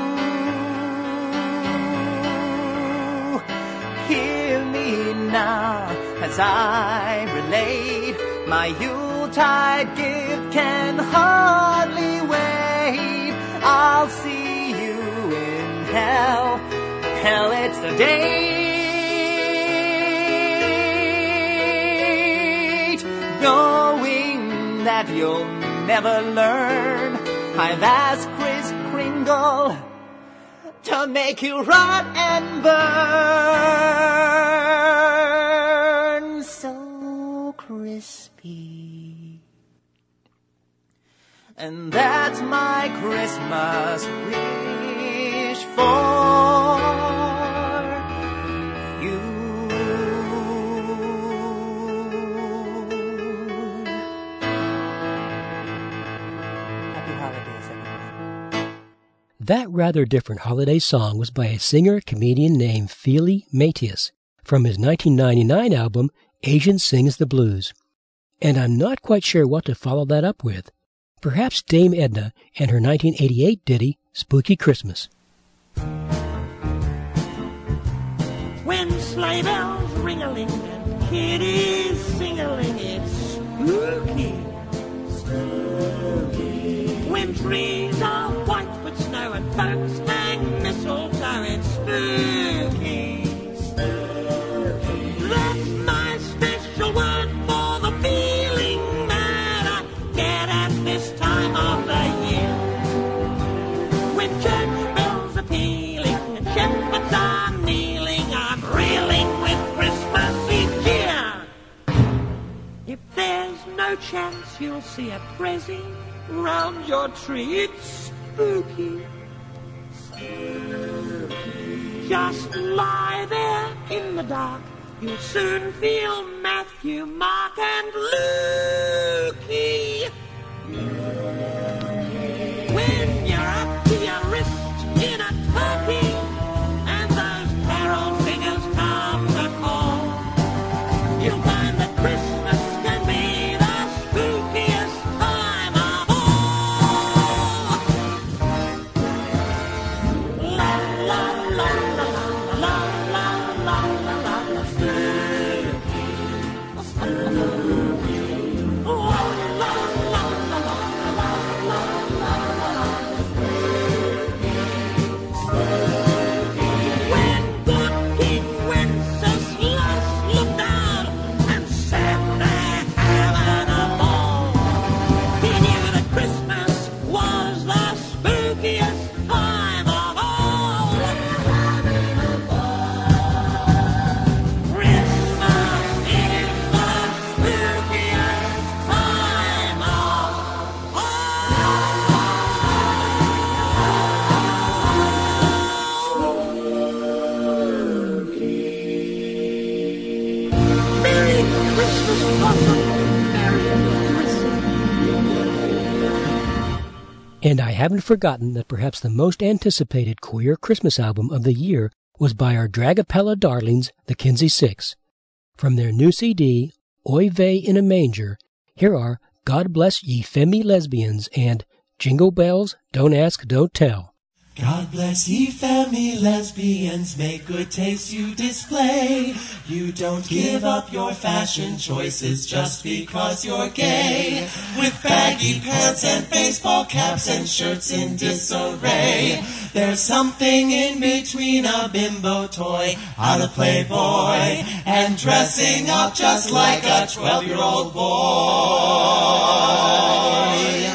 Hear me now as I relate, my Yuletide gift can hardly wait. I'll see you in hell, hell it's the date. Knowing that you'll never learn, I've asked Kris Kringle to make you rot and burn so crispy. And that's my Christmas wish for you. Happy holidays, everyone. That rather different holiday song was by a singer-comedian named Feli Matias from his nineteen ninety-nine album, Asian Sings the Blues. And I'm not quite sure what to follow that up with. Perhaps Dame Edna and her nineteen eighty-eight ditty, Spooky Christmas. When sleigh bells ring-a-ling and kiddies sing-a-ling, it's spooky. Spooky. When trees are white with snow and folks hang mistletoe, it's spooky. Spooky. That's my special word for the feeling that I get at this time of the year. When church bells are pealing and shepherds are kneeling, I'm reeling with Christmassy cheer. If there's no chance you'll see a present round your tree, it's spooky. Spooky. Just lie there in the dark, you'll soon feel Matthew, Mark, and Lukey. When you're up to your wrist in a turkey, and those carol singers come to call, you'll find that Christmas can be the spookiest time of all. La la la la la la la la la la spooky, spooky. La la la la la la la la la spooky, spooky. When good King Wenceslas looked out and said they're having a ball, he knew that Christmas was the spookiest time of all. Having a ball. Christmas is the spookiest time of Merry Christmas, Blossom. Merry Christmas. And I haven't forgotten that perhaps the most anticipated queer Christmas album of the year was by our Dragapella darlings, the Kinsey Six. From their new C D, Oy Vey in a Manger, here are God Bless Ye Femi Lesbians and Jingle Bells, Don't Ask, Don't Tell. God bless ye family lesbians, make good taste you display. You don't give up your fashion choices just because you're gay. With baggy pants and baseball caps and shirts in disarray. There's something in between a bimbo toy on a Playboy and dressing up just like a twelve-year-old boy.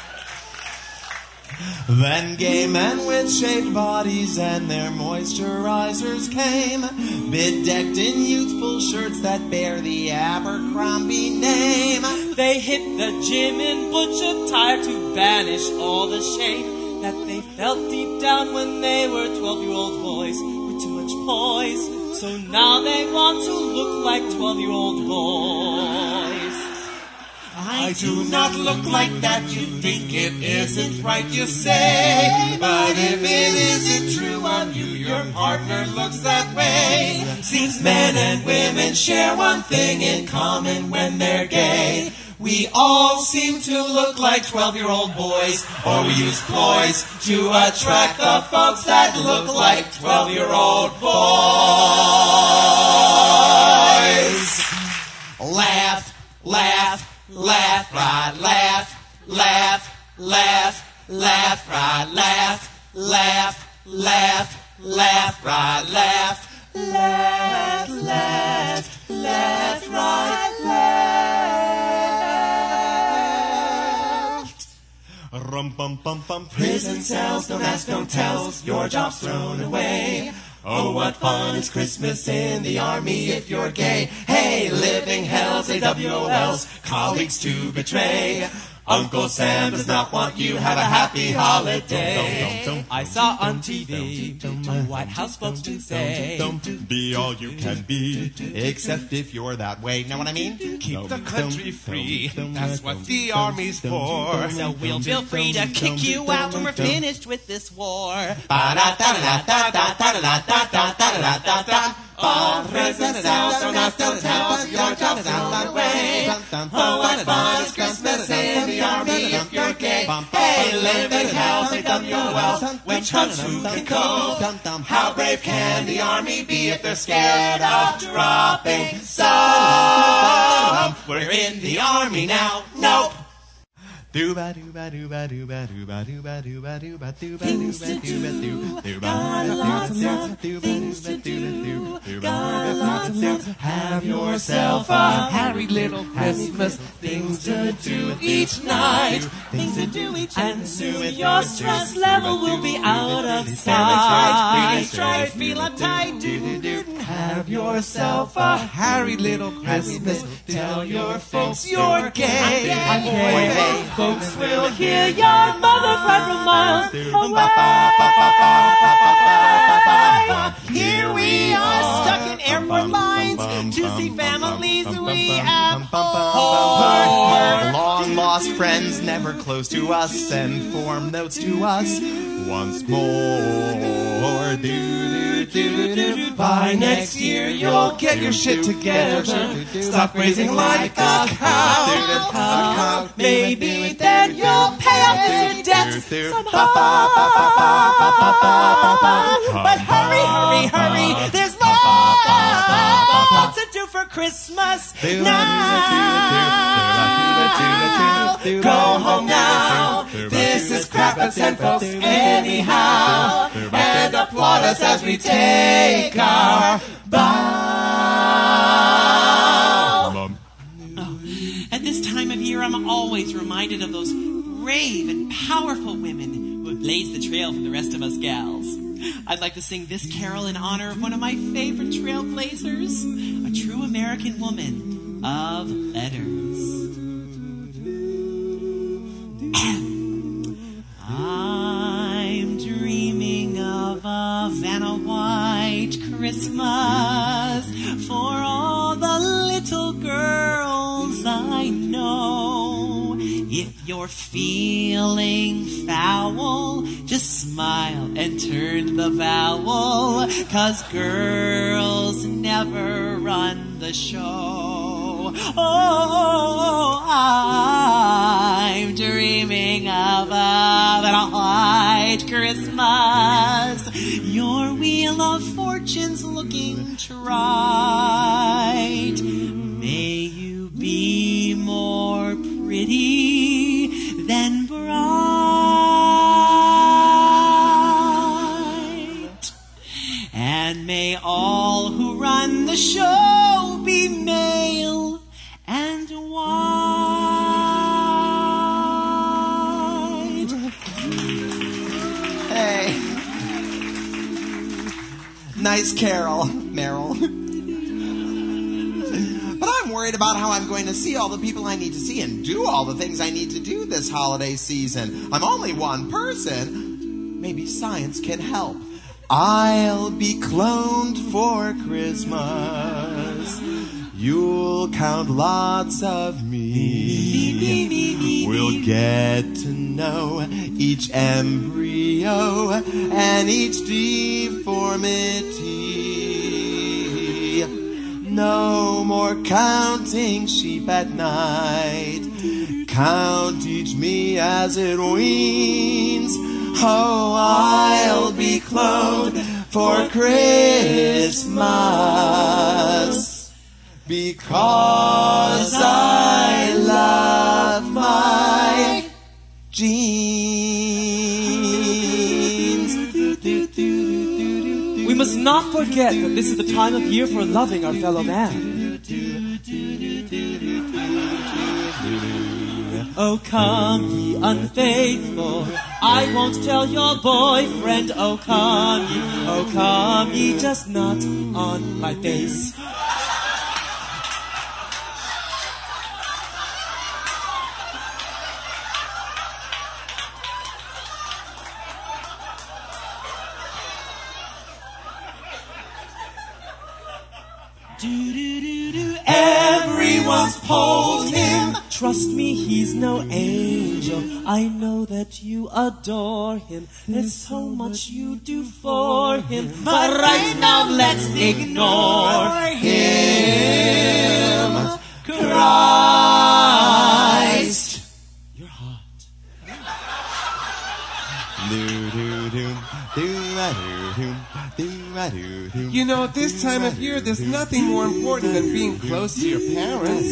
Then gay men with shaved bodies and their moisturizers came, bedecked in youthful shirts that bear the Abercrombie name. They hit the gym in butch attire to banish all the shame that they felt deep down when they were twelve-year-old boys with too much poise. So now they want to look like twelve-year-old boys. I I do not look like that. You think it isn't right, you say. But if it isn't true of you, your partner looks that way. Seems men and women share one thing in common when they're gay. We all seem to look like twelve-year-old boys, or we use ploys to attract the folks that look like twelve-year-old boys. Laugh, laugh, laugh, right, laugh, laugh, laugh, laugh, right, laugh, laugh, laugh, laugh, right, laugh, laugh, laugh, laugh, right, left. Rum bum bum bum. Prison cells, don't ask, don't tell. Your job's thrown away. Oh, what fun is Christmas in the army if you're gay. Hey, living hell's A W O L's, colleagues to betray. Uncle Sam does not want you have a happy holiday. I saw on T V a White House spokesman say, be all you can be, except if you're that way. Know what I mean? Keep the country free, that's what the army's for. So we'll feel free to kick you out when we're finished with this war. All prison cells, don't ask, don't tell, your job's on the way. Oh, what fun is Christmas in the army if you're gay. Hey, living hell, say W O L, which hunts who can go. How brave can the army be if they're scared of dropping some? We're in the army now, nope. Dooba dooba dooba dooba dooba dooba dooba dooba dooba Things to do, got lots and lots of things to do, got lots and lots of. Have yourself a happy little Christmas. Things to do each night. Things to do each night. And soon your stress level will be out of sight. Try to feel uptight. Have yourself a harried little Christmas. Tell your folks you're gay. Boy, hey, folks will hear your mother cry from miles away. Here we are stuck in airport lines to see families we abhor. Long lost friends never close to us, send form notes to us once more. Do, do, do, do. By next year you'll get your shit together. Stop raising like a cow. Maybe then you'll pay off your debts somehow. But hurry, hurry, hurry, there's more to do for Christmas now. Go home now. This is crap and send folks anyhow. And applaud us as we take our bow. At this time of year, I'm always reminded of those brave and powerful women who have blazed the trail for the rest of us gals. I'd like to sing this carol in honor of one of my favorite trailblazers, a true American woman of letters. I'm dreaming of a Vanna White Christmas for all the little girls I know. If you're feeling foul, just smile and turn the vowel, 'cause girls never run the show. Oh, I'm dreaming of a Vanna White Christmas. Your wheel of fortune's looking trite. May you be more pretty than bright. And may all who run the show be male and white. Hey. Nice carol, Meryl. But I'm worried about how I'm going to see all the people I need to see and do all the things I need to do this holiday season. I'm only one person. Maybe science can help. I'll be cloned for Christmas. You'll count lots of me. We'll get to know each embryo and each deformity. No more counting sheep at night. Count each me as it weans. Oh, I'll be clothed for Christmas, because I love my jeans. We must not forget that this is the time of year for loving our fellow man. Oh, come, ye unfaithful, I won't tell your boyfriend. Oh, come ye, oh, come ye, just not on my face. Everyone's pulled him. Trust me, he's no angel. I know that you adore him. There's so much you do for him. But right now, let's ignore him. Christ, you're hot. You know, at this time of year, there's nothing more important than being close to your parents.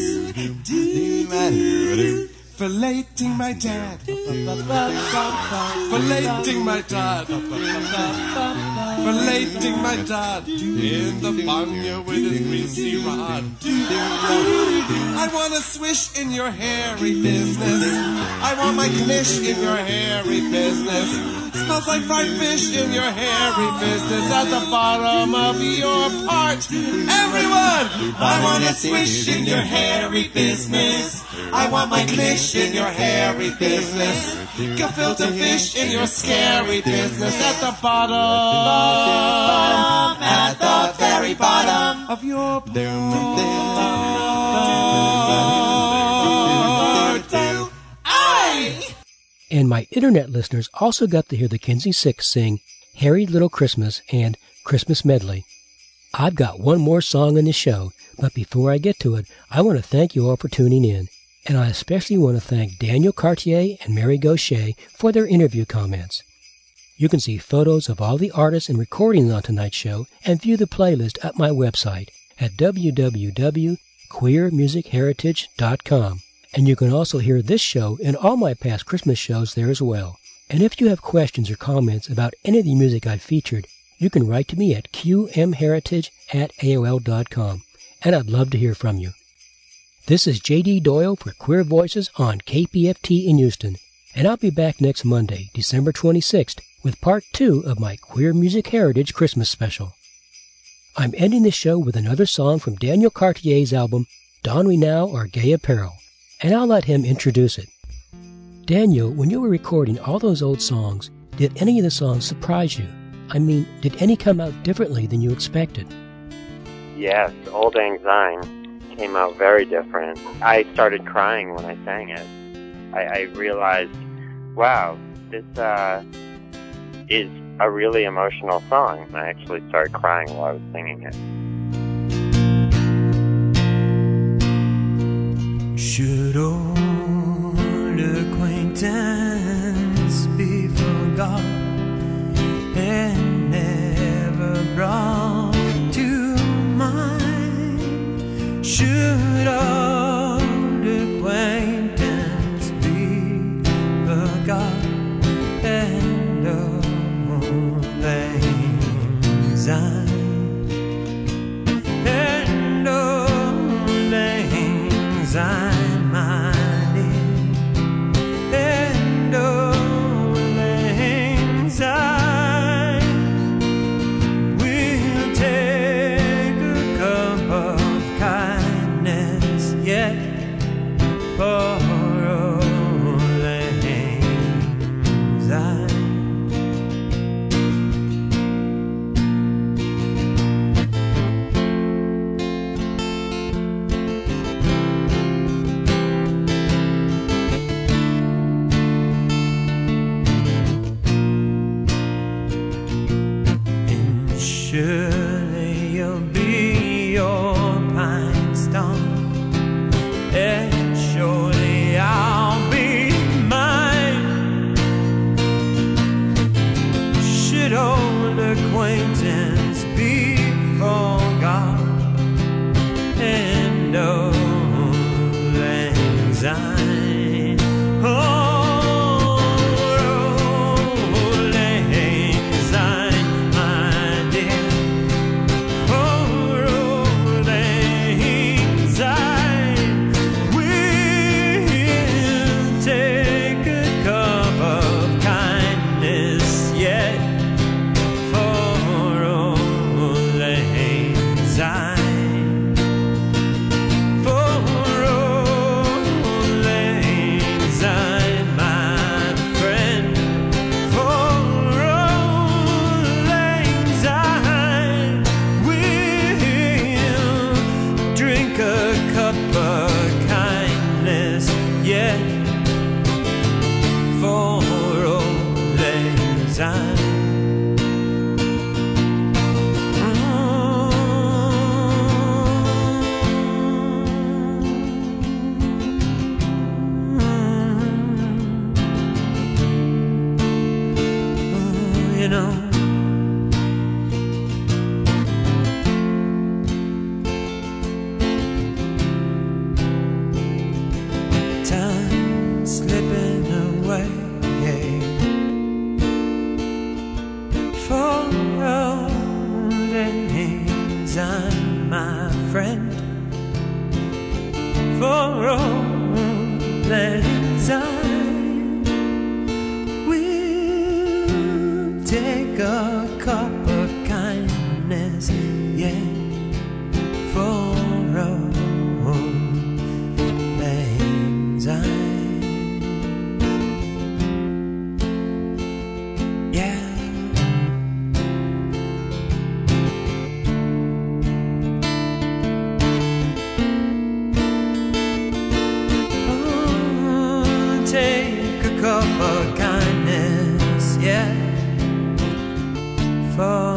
Filleting my dad. Filleting my dad. Filleting my dad. In the banya with his greasy rod. I want to swish in your hairy business. I want my clish in your hairy business. Smells like fried fish in your hairy business at the bottom of your part. Everyone, I want to swish in your hairy business. I want my clish in your hairy business. Gefilte fish in your scary business at the bottom, at the very bottom of your part. And my internet listeners also got to hear the Kinsey Six sing Harry Little Christmas and Christmas Medley. I've got one more song in the show, but before I get to it, I want to thank you all for tuning in. And I especially want to thank Daniel Cartier and Mary Gaucher for their interview comments. You can see photos of all the artists and recordings on tonight's show and view the playlist at my website at w w w dot queer music heritage dot com. And you can also hear this show and all my past Christmas shows there as well. And if you have questions or comments about any of the music I've featured, you can write to me at q m heritage at a o l dot com, and I'd love to hear from you. This is J D Doyle for Queer Voices on K P F T in Houston, and I'll be back next Monday, December twenty-sixth, with part two of my Queer Music Heritage Christmas special. I'm ending the show with another song from Daniel Cartier's album, Don We Now Our Gay Apparel, and I'll let him introduce it. Daniel, when you were recording all those old songs, did any of the songs surprise you? I mean, did any come out differently than you expected? Yes, Old Lang Syne came out very different. I started crying when I sang it. I, I realized, wow, this uh, is a really emotional song. I actually started crying while I was singing it. Should old acquaintance be forgot and never brought to mind? Should old acquaintance be forgot and old lang syne? And old lang syne. and surely I'll be mine. Should old acquaintance be forgot and old anxiety, oh, take a cup of kindness, yeah, for